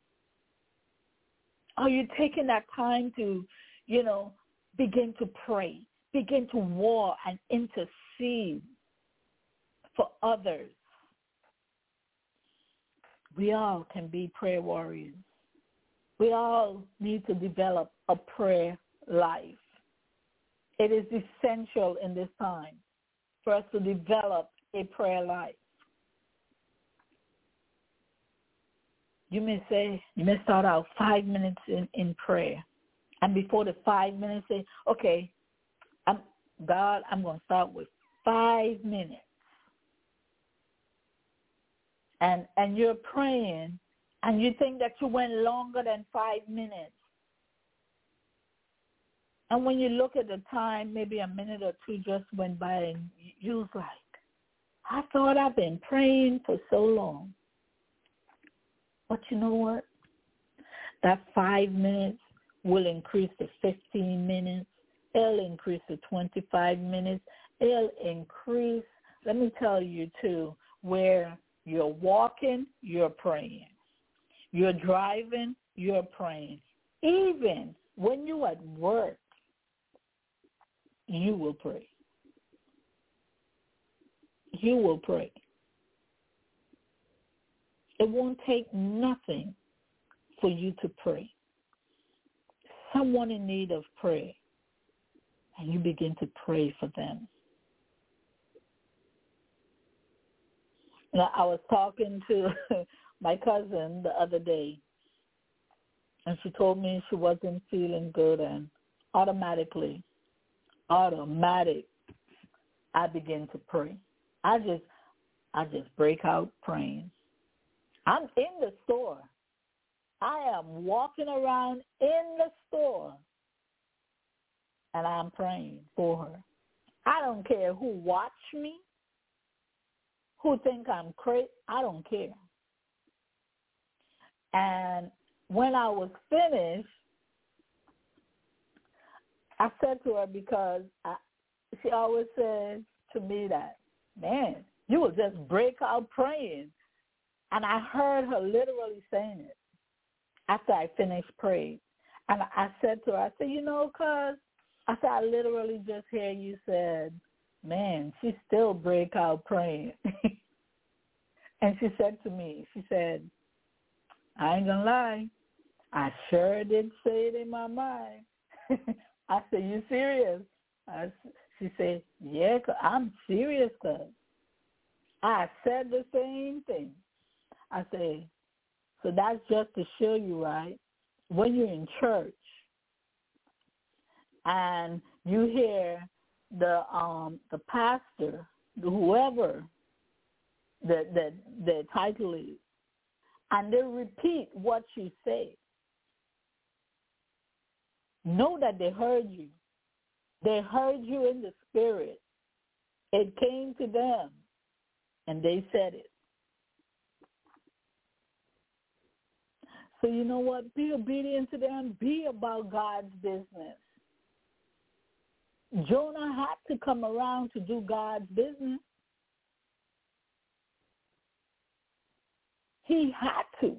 Are you taking that time to, you know, begin to pray, begin to war and intercede for others? We all can be prayer warriors. We all need to develop a prayer life. It is essential in this time for us to develop a prayer life. You may say, you may start out five minutes in, in prayer. And before the five minutes, say, okay, I'm, God, I'm going to start with five minutes. And and you're praying, and you think that you went longer than five minutes. And when you look at the time, maybe a minute or two just went by, and you was like, I thought I've been praying for so long. But you know what? That five minutes will increase to fifteen minutes. It'll increase to twenty-five minutes. It'll increase, let me tell you, too, where you're walking, you're praying. You're driving, you're praying. Even when you're at work, you will pray. You will pray. It won't take nothing for you to pray. Someone in need of prayer, and you begin to pray for them. Now, I was talking to my cousin the other day, and she told me she wasn't feeling good, and automatically, automatic, I begin to pray. I just, I just break out praying. I'm in the store. I am walking around in the store, and I'm praying for her. I don't care who watch me, who think I'm crazy. I don't care. And when I was finished, I said to her, because I, she always says to me that, man, you will just break out praying. And I heard her literally saying it after I finished praying. And I said to her, I said, you know, cuz, I said, I literally just hear you said, man, she still break out praying. And she said to me, she said, I ain't going to lie, I sure did say it in my mind. I said, you serious? I, she said, yeah, I'm serious, cuz. I said the same thing. I said, so that's just to show you, right? When you're in church and you hear the um the pastor, whoever the the the title is, and they repeat what you say, know that they heard you. They heard you in the spirit. It came to them, and they said it. So you know what? Be obedient to them. Be about God's business. Jonah had to come around to do God's business. He had to.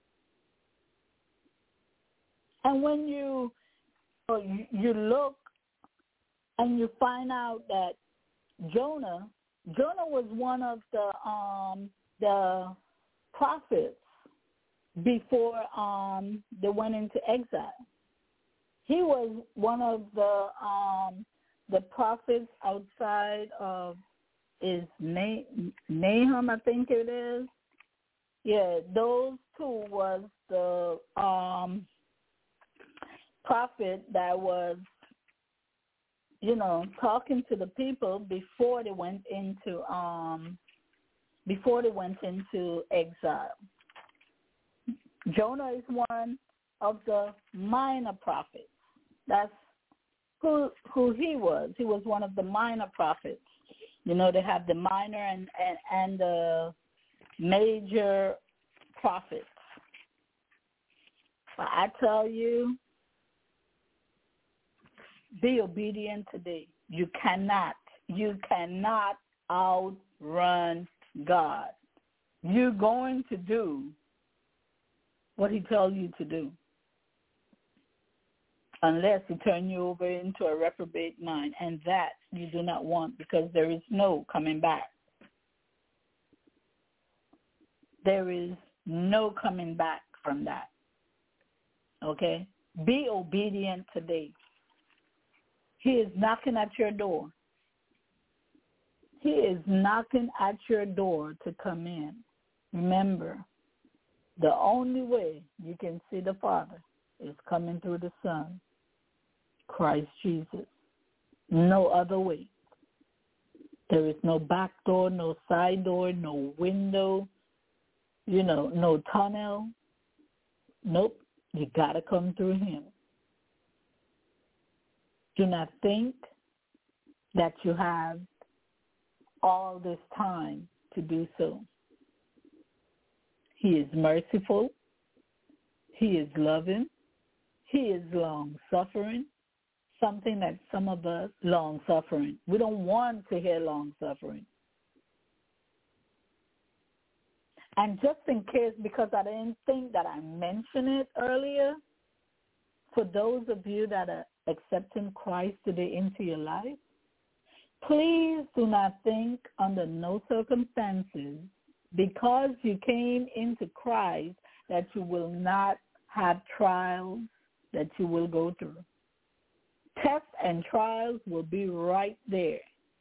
And when you you look and you find out that Jonah, Jonah was one of the um, the prophets before um, they went into exile. He was one of the um, the prophets outside of is Nahum, I think it is. Yeah, those two was the um, prophet that was, you know, talking to the people before they went into um, before they went into exile. Jonah is one of the minor prophets. That's who who he was. He was one of the minor prophets. You know, they have the minor and, and, and the major prophets. But I tell you, be obedient today. You cannot, you cannot outrun God. You're going to do what he tells you to do, unless he turn you over into a reprobate mind, and that you do not want, because there is no coming back. There is no coming back from that. Okay? Be obedient today. He is knocking at your door. He is knocking at your door to come in. Remember, the only way you can see the Father is coming through the Son, Christ Jesus. No other way. There is no back door, no side door, no window, you know, no tunnel. Nope. You got to come through him. Do not think that you have all this time to do so. He is merciful. He is loving. He is long-suffering, something that some of us, long-suffering. We don't want to hear long-suffering. And just in case, because I didn't think that I mentioned it earlier, for those of you that are accepting Christ today into your life, please do not think under no circumstances, because you came into Christ, that you will not have trials that you will go through. Tests and trials will be right there.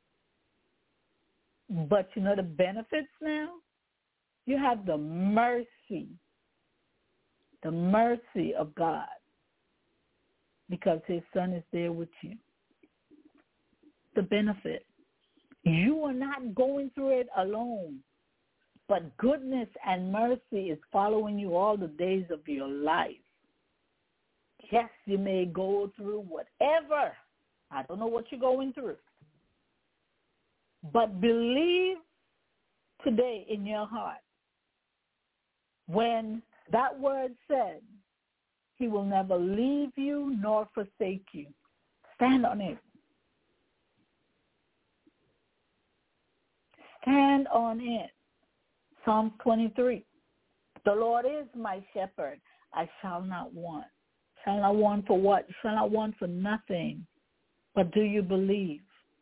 But you know the benefits now? You have the mercy, the mercy of God, because his son is there with you. The benefit. You are not going through it alone, but goodness and mercy is following you all the days of your life. Yes, you may go through whatever. I don't know what you're going through. But believe today in your heart, when that word said, he will never leave you nor forsake you. Stand on it. Stand on it. Psalm twenty-three. The Lord is my shepherd. I shall not want. Shall not want for what? Shall not want for nothing. But do you believe?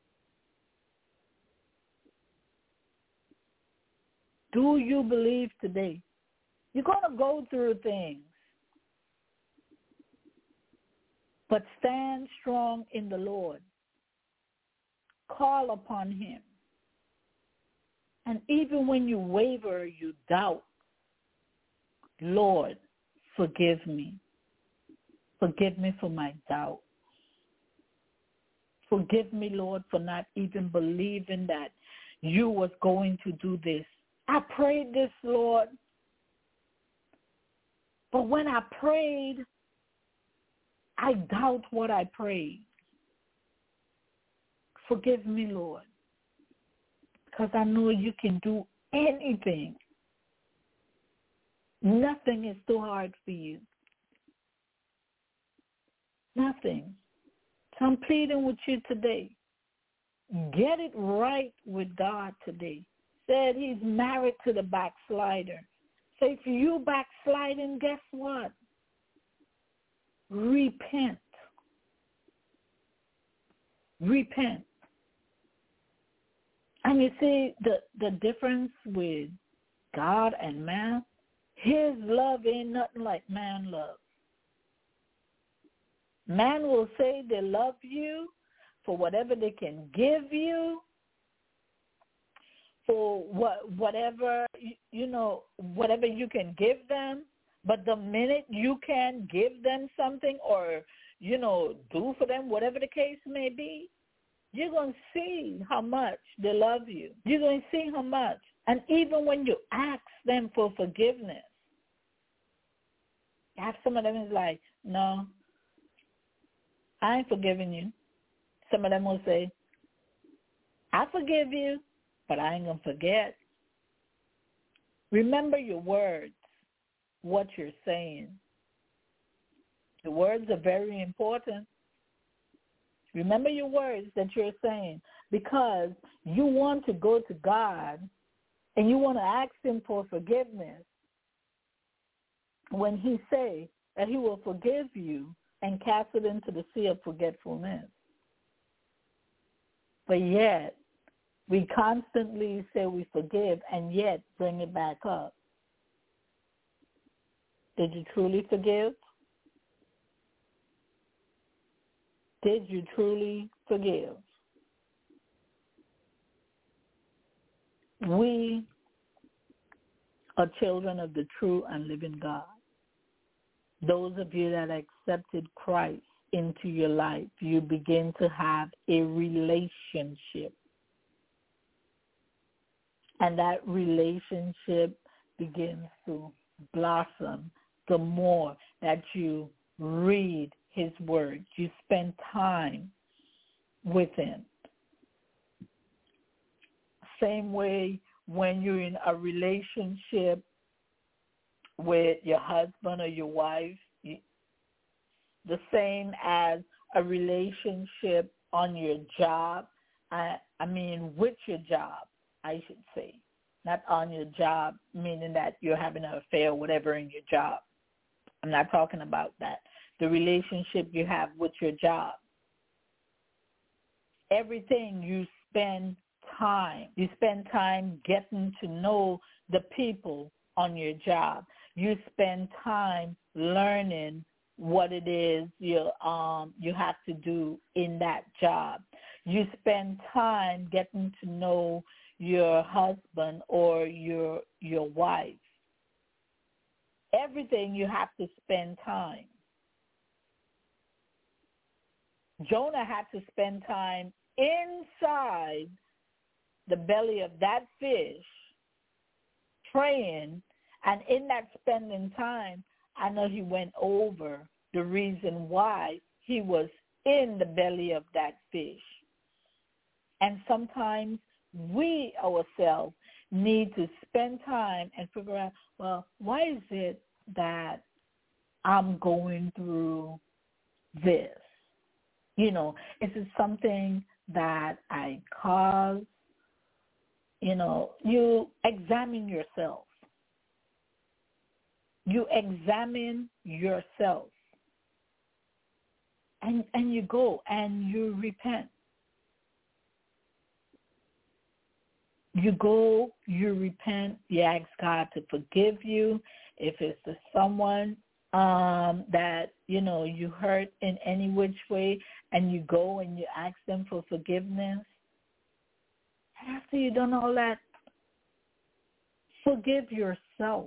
Do you believe today? You're going to go through things. But stand strong in the Lord. Call upon him. And even when you waver, you doubt, Lord, forgive me. Forgive me for my doubt. Forgive me, Lord, for not even believing that you was going to do this. I prayed this, Lord. But when I prayed, I doubt what I prayed. Forgive me, Lord, because I know you can do anything. Nothing is too hard for you. Nothing. So I'm pleading with you today. Get it right with God today. Said he's married to the backslider. So if you backsliding, guess what? Repent. Repent. And you see the, the difference with God and man? His love ain't nothing like man love. Man will say they love you for whatever they can give you, for what, whatever, you know, whatever you can give them. But the minute you can give them something or, you know, do for them, whatever the case may be, you're going to see how much they love you. You're going to see how much. And even when you ask them for forgiveness, you have some of them is like, no, I ain't forgiving you. Some of them will say, I forgive you, but I ain't going to forget. Remember your words, what you're saying. The words are very important. Remember your words that you're saying, because you want to go to God and you want to ask him for forgiveness when he say that he will forgive you and cast it into the sea of forgetfulness. But yet, we constantly say we forgive and yet bring it back up. Did you truly forgive? Did you truly forgive? We are children of the true and living God. Those of you that accepted Christ into your life, you begin to have a relationship. And that relationship begins to blossom the more that you read his word. You spend time with him. same way when you're in a relationship with your husband or your wife, you, the same as a relationship on your job. I, I mean, with your job, I should say. Not on your job, meaning that you're having an affair or whatever in your job. I'm not talking about that. The relationship you have with your job. Everything you spend time. You spend time getting to know the people on your job. You spend time learning what it is you um you have to do in that job. You spend time getting to know your husband or your your wife. Everything you have to spend time. Jonah had to spend time inside the belly of that fish praying, and in that spending time, I know he went over the reason why he was in the belly of that fish. And sometimes we ourselves need to spend time and figure out, well, why is it that I'm going through this? You know, is it something that I caused? You know, you examine yourself. You examine yourself. And and you go and you repent. You go, you repent, you ask God to forgive you. If it's to someone um, that, you know, you hurt in any which way, and you go and you ask them for forgiveness. After you've done all that, forgive yourself.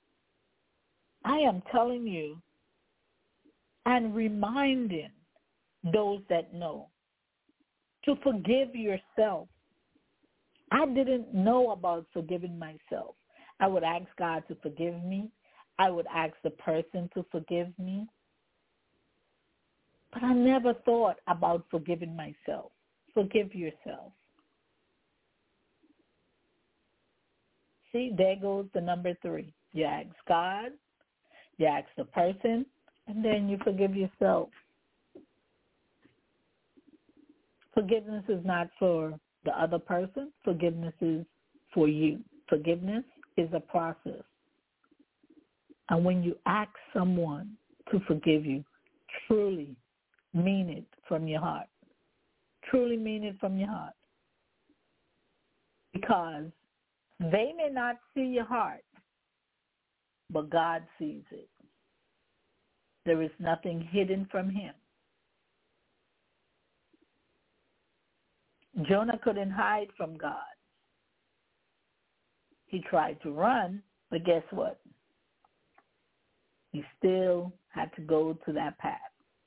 I am telling you and reminding those that know to forgive yourself. I didn't know about forgiving myself. I would ask God to forgive me. I would ask the person to forgive me. But I never thought about forgiving myself. Forgive yourself. See, there goes the number three. You ask God, you ask the person, and then you forgive yourself. Forgiveness is not for the other person. Forgiveness is for you. Forgiveness is a process. And when you ask someone to forgive you, truly mean it from your heart. Truly mean it from your heart. Because they may not see your heart, but God sees it. There is nothing hidden from him. Jonah couldn't hide from God. He tried to run, but guess what? He still had to go to that path.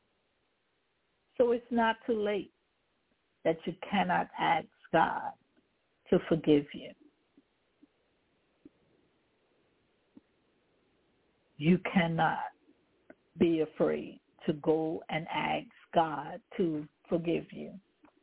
So it's not too late that you cannot ask God to forgive you. You cannot be afraid to go and ask God to forgive you.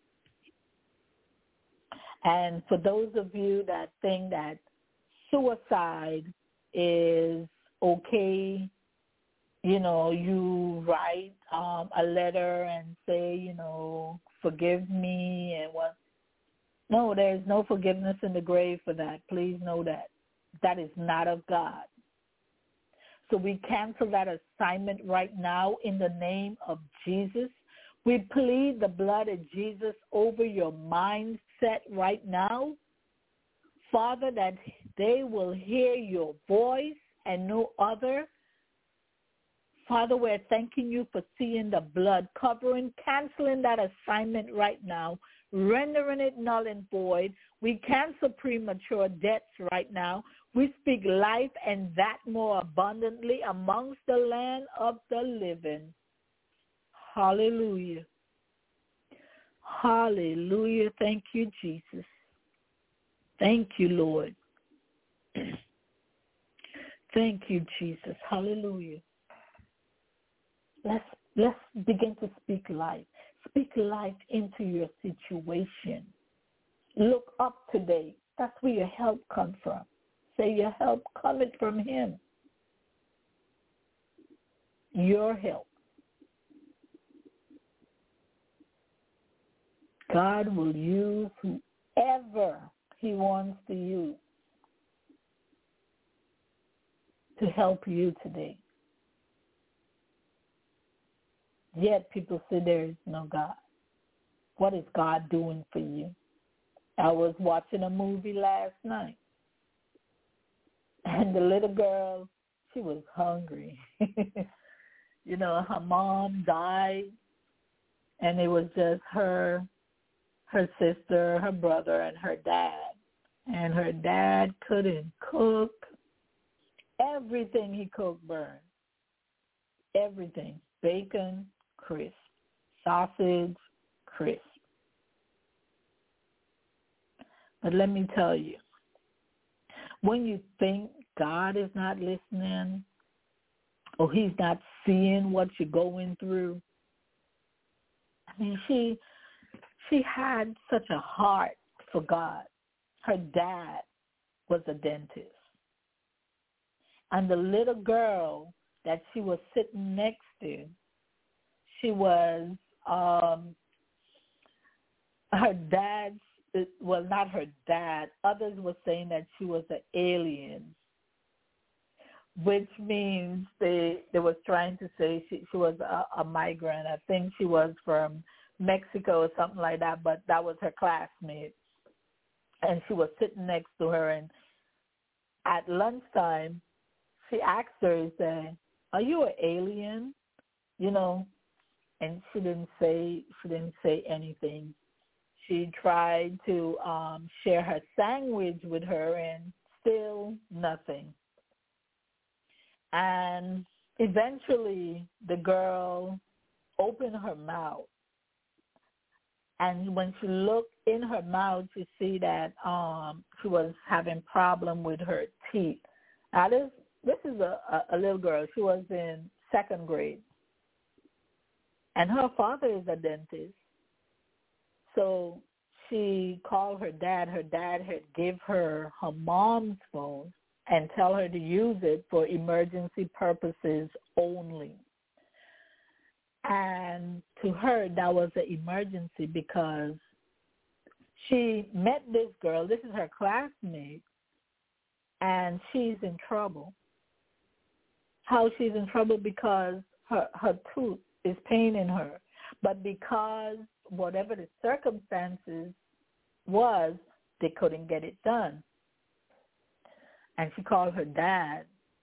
And for those of you that think that suicide is okay, you know, you write um, a letter and say, you know, forgive me and what. No, there is no forgiveness in the grave for that. Please know that. That is not of God. So we cancel that assignment right now in the name of Jesus. We plead the blood of Jesus over your mindset right now. Father, that they will hear your voice and no other. Father, we're thanking you for seeing the blood covering, canceling that assignment right now, rendering it null and void. We cancel premature deaths right now. We speak life and that more abundantly amongst the land of the living. Hallelujah. Hallelujah. Thank you, Jesus. Thank you, Lord. Thank you, Jesus. Hallelujah. Let's let's begin to speak life. Speak life into your situation. Look up today. That's where your help comes from. Say your help cometh from him. Your help. God will use whoever he wants to use to help you today. Yet people say there is no God. What is God doing for you? I was watching a movie last night, and the little girl, she was hungry. You know, her mom died, and it was just her, her sister, her brother, and her dad. And her dad couldn't cook. Everything he cooked burned. Everything. Bacon, crisp. Sausage, crisp. But let me tell you, when you think God is not listening or he's not seeing what you're going through, I mean, she she had such a heart for God. Her dad was a dentist. And the little girl that she was sitting next to, she was, um, her dad's, well, not her dad. Others were saying that she was an alien, which means they they was trying to say she, she was a, a migrant. I think she was from Mexico or something like that, but that was her classmate. And she was sitting next to her, and at lunchtime, she asked her, he said, "Are you an alien?" You know, and she didn't say she didn't say anything. She tried to um, share her sandwich with her, and still nothing. And eventually, the girl opened her mouth, and when she looked in her mouth, you see that um, she was having problem with her teeth. Now, this this is a, a, a little girl. She was in second grade, and her father is a dentist. So she called her dad. Her dad had give her her mom's phone and tell her to use it for emergency purposes only. And to her, that was an emergency because she met this girl. This is her classmate, and she's in trouble. How she's in trouble? Because her, her tooth is paining her. But because whatever the circumstances was, they couldn't get it done. And she called her dad.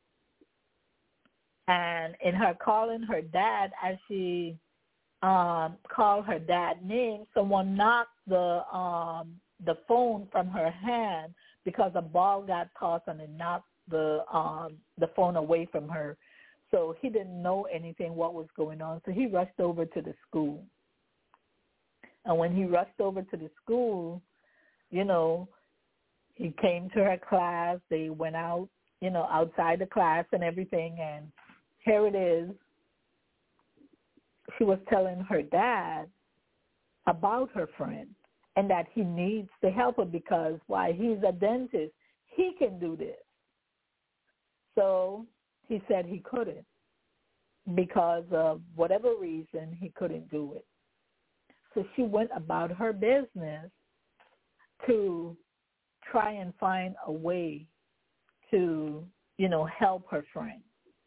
And in her calling her dad, as she um, called her dad's name, someone knocked the um, the phone from her hand because a ball got tossed and it knocked the um, the phone away from her. So he didn't know anything what was going on. So he rushed over to the school. And when he rushed over to the school, you know, he came to her class. They went out, you know, outside the class and everything. And here it is. She was telling her dad about her friend and that he needs to help her because, why, he's a dentist. He can do this. So he said he couldn't because of whatever reason he couldn't do it. So she went about her business to try and find a way to, you know, help her friend.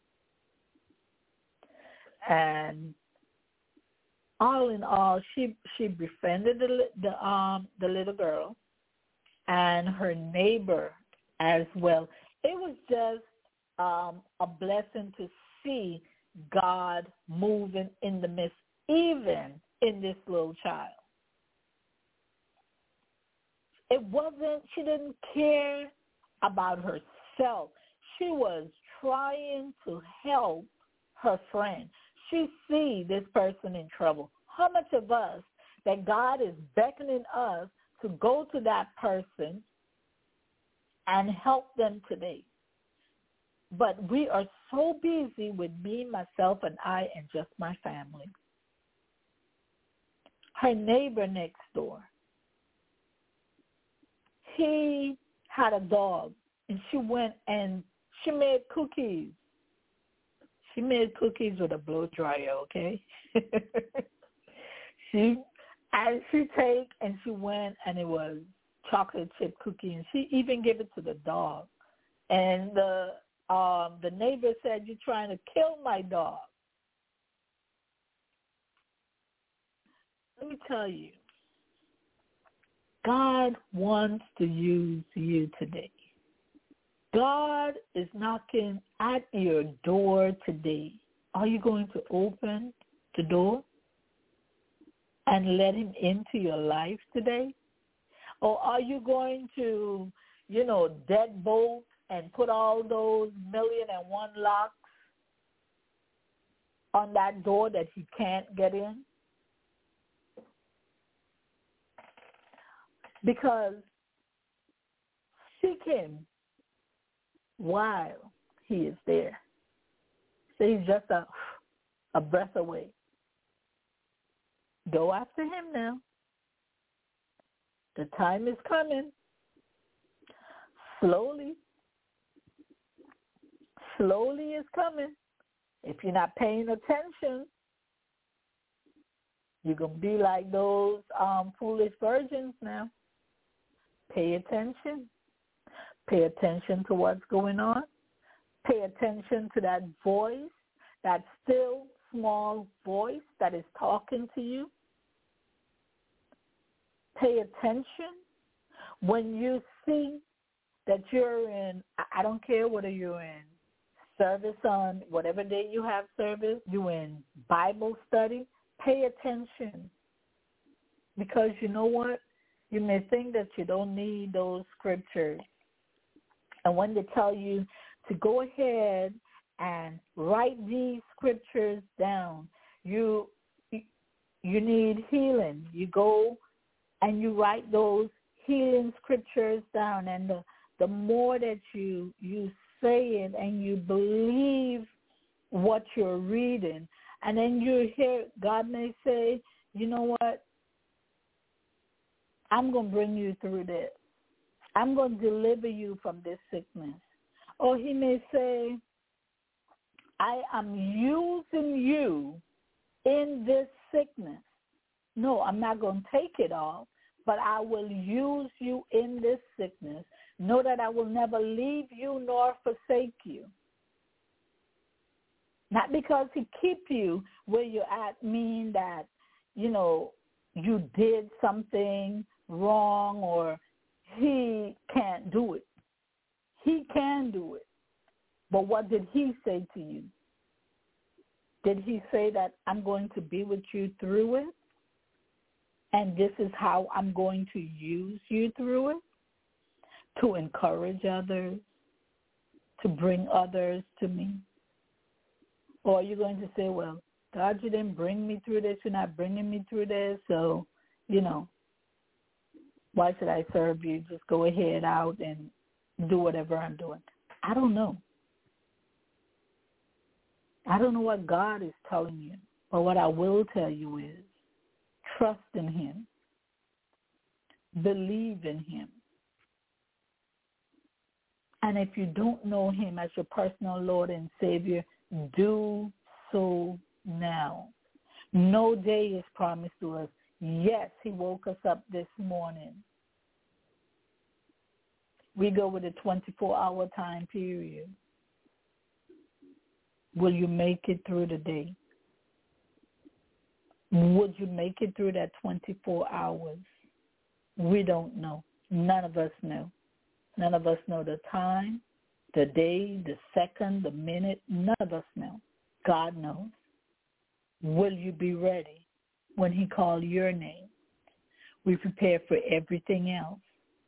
And all in all, she she befriended the the um the little girl and her neighbor as well. It was just um, a blessing to see God moving in the midst, even in this little child. It wasn't, she didn't care about herself. She was trying to help her friend. She see this person in trouble. How much of us that God is beckoning us to go to that person and help them today? But we are so busy with me, myself, and I, and just my family. Her neighbor next door, he had a dog, and she went and she made cookies. She made cookies with a blow dryer, okay? she and she take and she went and it was chocolate chip cookie, and she even gave it to the dog. And the um, the neighbor said, "You're trying to kill my dog." Let me tell you, God wants to use you today. God is knocking at your door today. Are you going to open the door and let him into your life today? Or are you going to, you know, deadbolt and put all those million and one locks on that door that he can't get in? Because seek him while he is there. So he's just a, a breath away. Go after him now. The time is coming. Slowly. Slowly is coming. If you're not paying attention, you're going to be like those um, foolish virgins now. Pay attention. Pay attention to what's going on. Pay attention to that voice, that still small voice that is talking to you. Pay attention when you see that you're in, I don't care whether you're in service on whatever day you have service, you're in Bible study, pay attention. Because you know what? You may think that you don't need those scriptures. And when they tell you to go ahead and write these scriptures down, you you need healing. You go and you write those healing scriptures down. And the, the more that you you say it and you believe what you're reading, and then you hear God may say, you know what? I'm going to bring you through this. I'm going to deliver you from this sickness. Or he may say, I am using you in this sickness. No, I'm not going to take it off, but I will use you in this sickness. Know that I will never leave you nor forsake you. Not because he keep you where you're at mean that, you know, you did something wrong or he can't do it. He can do it. But what did he say to you? Did he say that I'm going to be with you through it? And this is how I'm going to use you through it? To encourage others, to bring others to me? Or are you going to say, well, God, you didn't bring me through this. You're not bringing me through this. So, you know, why should I serve you? Just go ahead out and do whatever I'm doing. I don't know. I don't know what God is telling you. But what I will tell you is trust in him. Believe in him. And if you don't know him as your personal Lord and Savior, do so now. No day is promised to us. Yes, he woke us up this morning. We go with a twenty-four hour time period. Will you make it through the day? Would you make it through that twenty-four hours? We don't know. None of us know. None of us know the time, the day, the second, the minute. None of us know. God knows. Will you be ready when he calls your name? We prepare for everything else.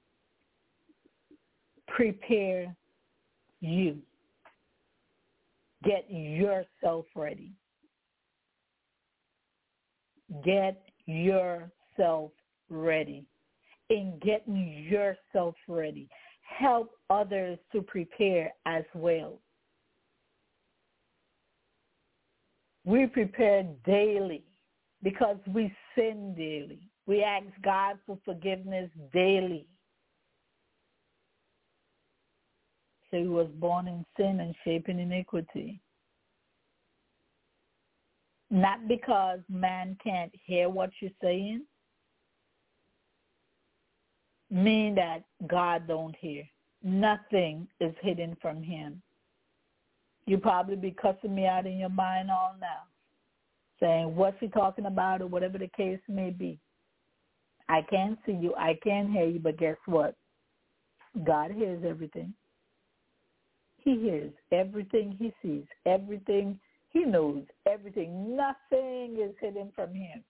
Prepare you. Get yourself ready. Get yourself ready. In getting yourself ready, help others to prepare as well. We prepare daily because we sin daily. We ask God for forgiveness daily. So he was born in sin and shaped in iniquity. Not because man can't hear what you're saying, mean that God don't hear. Nothing is hidden from him. You probably be cussing me out in your mind all now, saying, what's he talking about, or whatever the case may be. I can't see you, I can't hear you, but guess what? God hears everything. He hears everything, he sees everything, he knows everything. Nothing is hidden from him.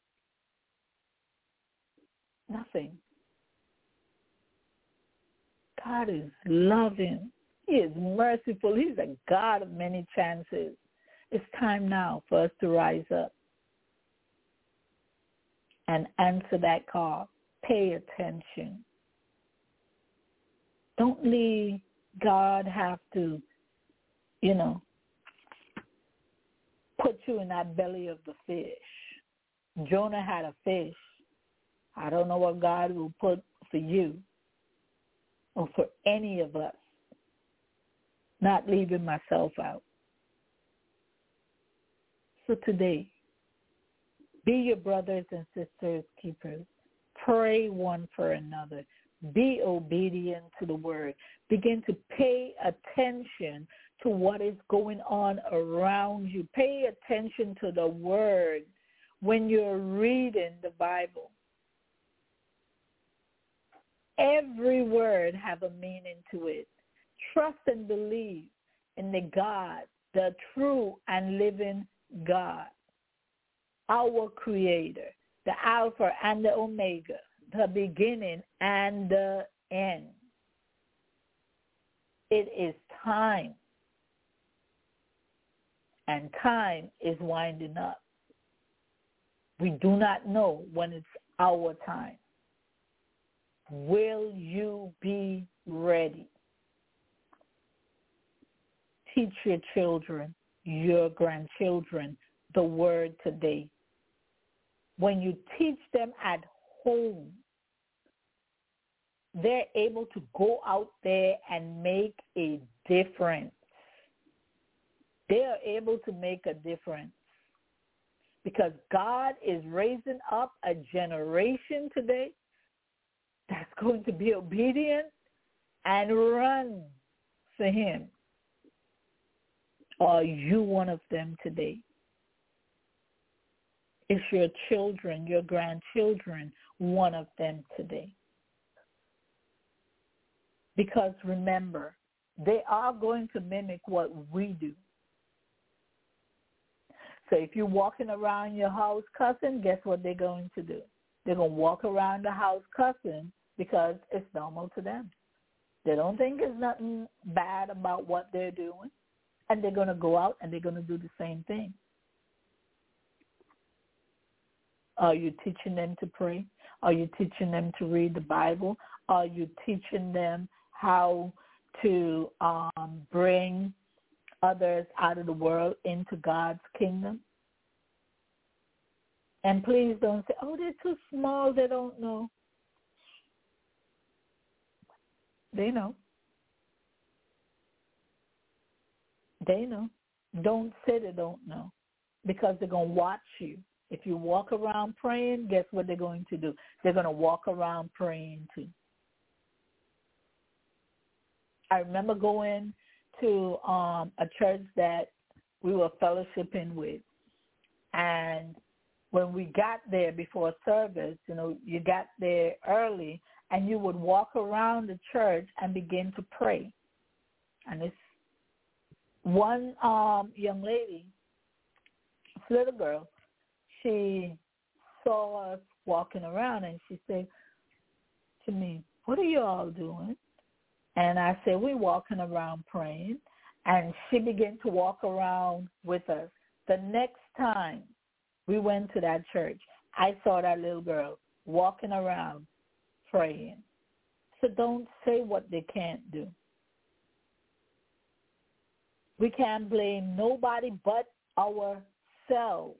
Nothing. God is loving. He is merciful. He's a God of many chances. It's time now for us to rise up and answer that call. Pay attention. Don't leave God have to, you know, put you in that belly of the fish. Jonah had a fish. I don't know what God will put for you or for any of us. Not leaving myself out. So today, be your brothers and sisters keepers. Pray one for another. Be obedient to the word. Begin to pay attention to what is going on around you. Pay attention to the word when you're reading the Bible. Every word have a meaning to it. Trust and believe in the God, the true and living God, our Creator, the Alpha and the Omega, the beginning and the end. It is time, and time is winding up. We do not know when it's our time. Will you be ready? Teach your children, your grandchildren, the word today. When you teach them at home, they're able to go out there and make a difference. They are able to make a difference because God is raising up a generation today that's going to be obedient and run for him. Are you one of them today? Is your children, your grandchildren, one of them today? Because remember, they are going to mimic what we do. So if you're walking around your house cussing, guess what they're going to do? They're going to walk around the house cussing because it's normal to them. They don't think there's nothing bad about what they're doing. And they're going to go out and they're going to do the same thing. Are you teaching them to pray? Are you teaching them to read the Bible? Are you teaching them how to um, bring others out of the world into God's kingdom? And please don't say, oh, they're too small, they don't know. They know. They know. Don't say they don't know because they're going to watch you. If you walk around praying, guess what they're going to do? They're going to walk around praying too. I remember going to um, a church that we were fellowshipping with, and when we got there before service, you know, you got there early, and you would walk around the church and begin to pray. And this one um, young lady, this little girl, she saw us walking around, and she said to me, what are you all doing? And I said, we're walking around praying. And she began to walk around with us. The next time we went to that church, I saw that little girl walking around praying. So don't say what they can't do. We can't blame nobody but ourselves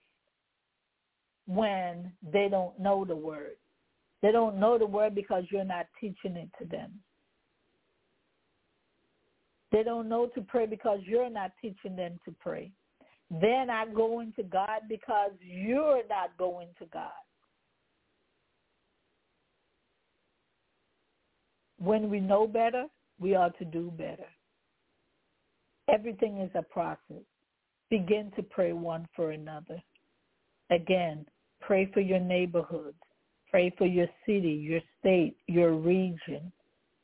when they don't know the word. They don't know the word because you're not teaching it to them. They don't know to pray because you're not teaching them to pray. They're not going to God because you're not going to God. When we know better, we ought to do better. Everything is a process. Begin to pray one for another. Again, pray for your neighborhood. Pray for your city, your state, your region.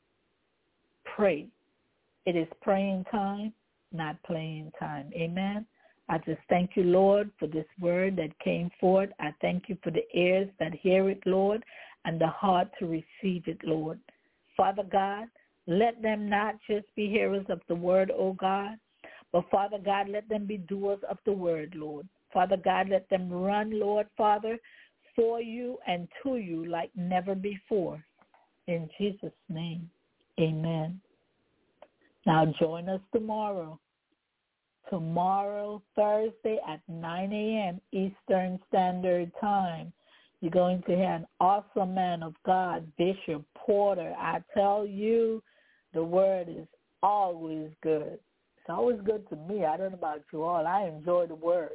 Pray. It is praying time, not playing time. Amen. I just thank you, Lord, for this word that came forth. I thank you for the ears that hear it, Lord, and the heart to receive it, Lord. Father God, let them not just be hearers of the word, oh God, but Father God, let them be doers of the word, Lord. Father God, let them run, Lord, Father, for you and to you like never before. In Jesus' name, amen. Now join us tomorrow. Tomorrow, Thursday at nine a.m. Eastern Standard Time. You're going to hear an awesome man of God, Bishop Porter. I tell you, the word is always good. It's always good to me. I don't know about you all. I enjoy the word.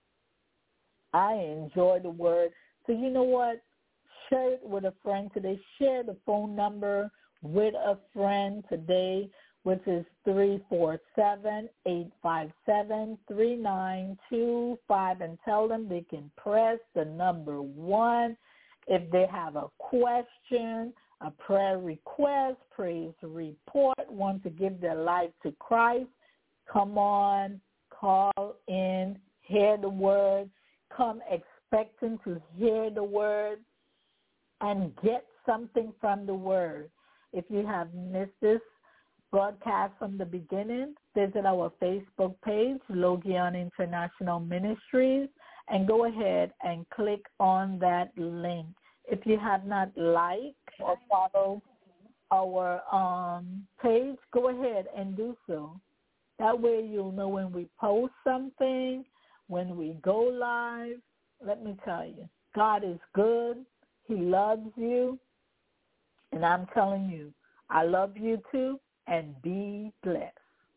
I enjoy the word. So you know what? Share it with a friend today. Share the phone number with a friend today, which is three four seven, eight five seven, three nine two five, and tell them they can press the number one if they have a question, a prayer request, praise report, want to give their life to Christ. Come on, call in, hear the word, come expecting to hear the word, and get something from the word. If you have missed this broadcast from the beginning, visit our Facebook page, Logion International Ministries, and go ahead and click on that link. If you have not liked or followed our um, page, go ahead and do so. That way you'll know when we post something, when we go live. Let me tell you, God is good. He loves you. And I'm telling you, I love you too. And be blessed.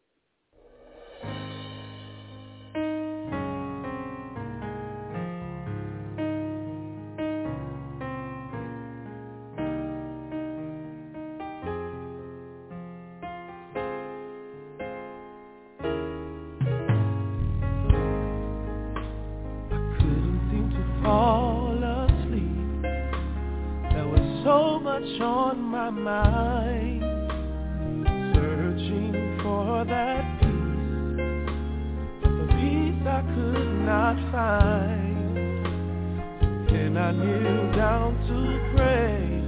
I couldn't seem to fall asleep. There was so much on my mind. Searching for that peace, the peace I could not find. And I kneel down to pray,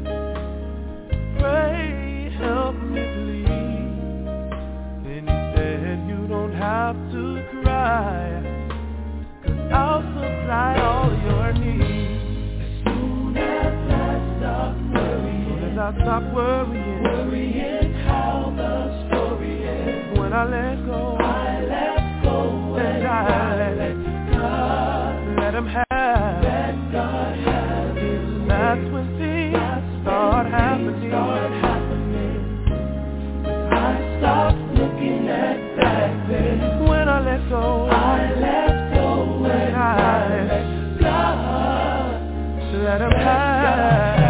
pray, help me please. And he said, you don't have to cry, 'cause I'll supply all your needs. As soon as I stop worrying, as soon as I stop worrying, worrying how the story ends. When I let go, I let go, and I let, let God, let him have, let God have his. That's when things That's start when happening. Things start happening. I stop looking at back then. When I let go, I let go, and I, I let God, let him have.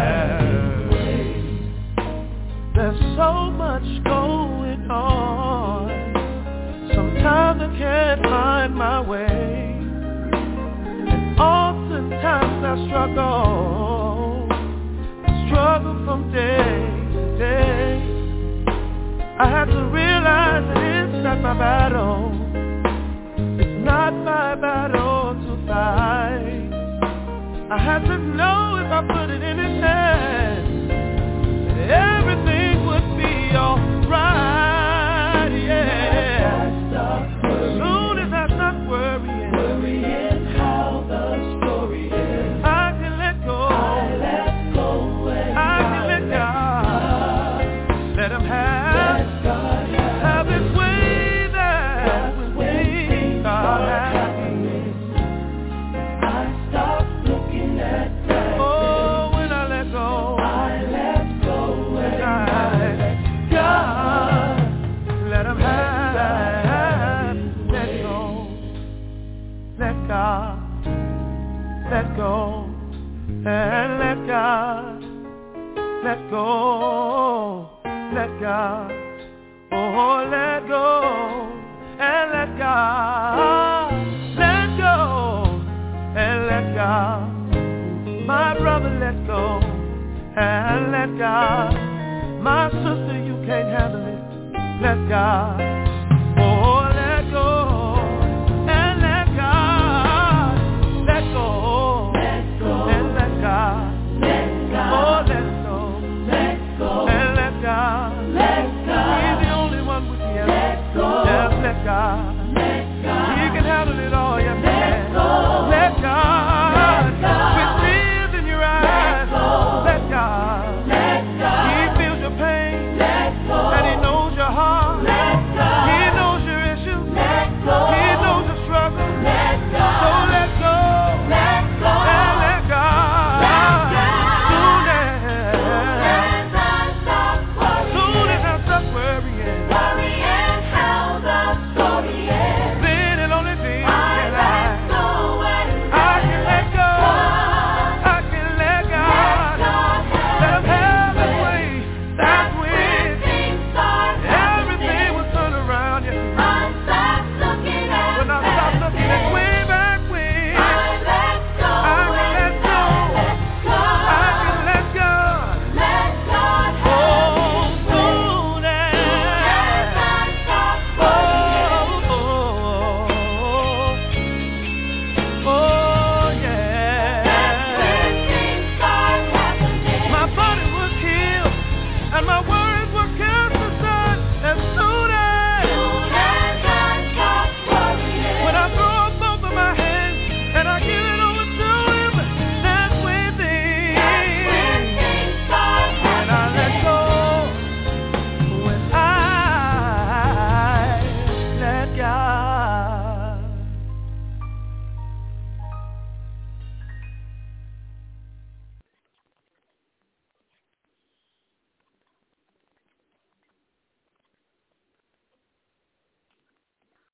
There's so much going on. Sometimes I can't find my way, and oftentimes I struggle, struggle from day to day. I have to realize that it's not my battle, it's not my battle to fight. I have to know if I put it in his hands, everything would be alright, yeah. As soon as I stop worrying, worrying how the story ends, I can let go, I let go, and I can let God, let him have, have his way there. let God, let go, and let God, let go, let God, oh, let go, and let God, let go, and let God, my brother, let go, and let God, my sister, you can't handle it, let God,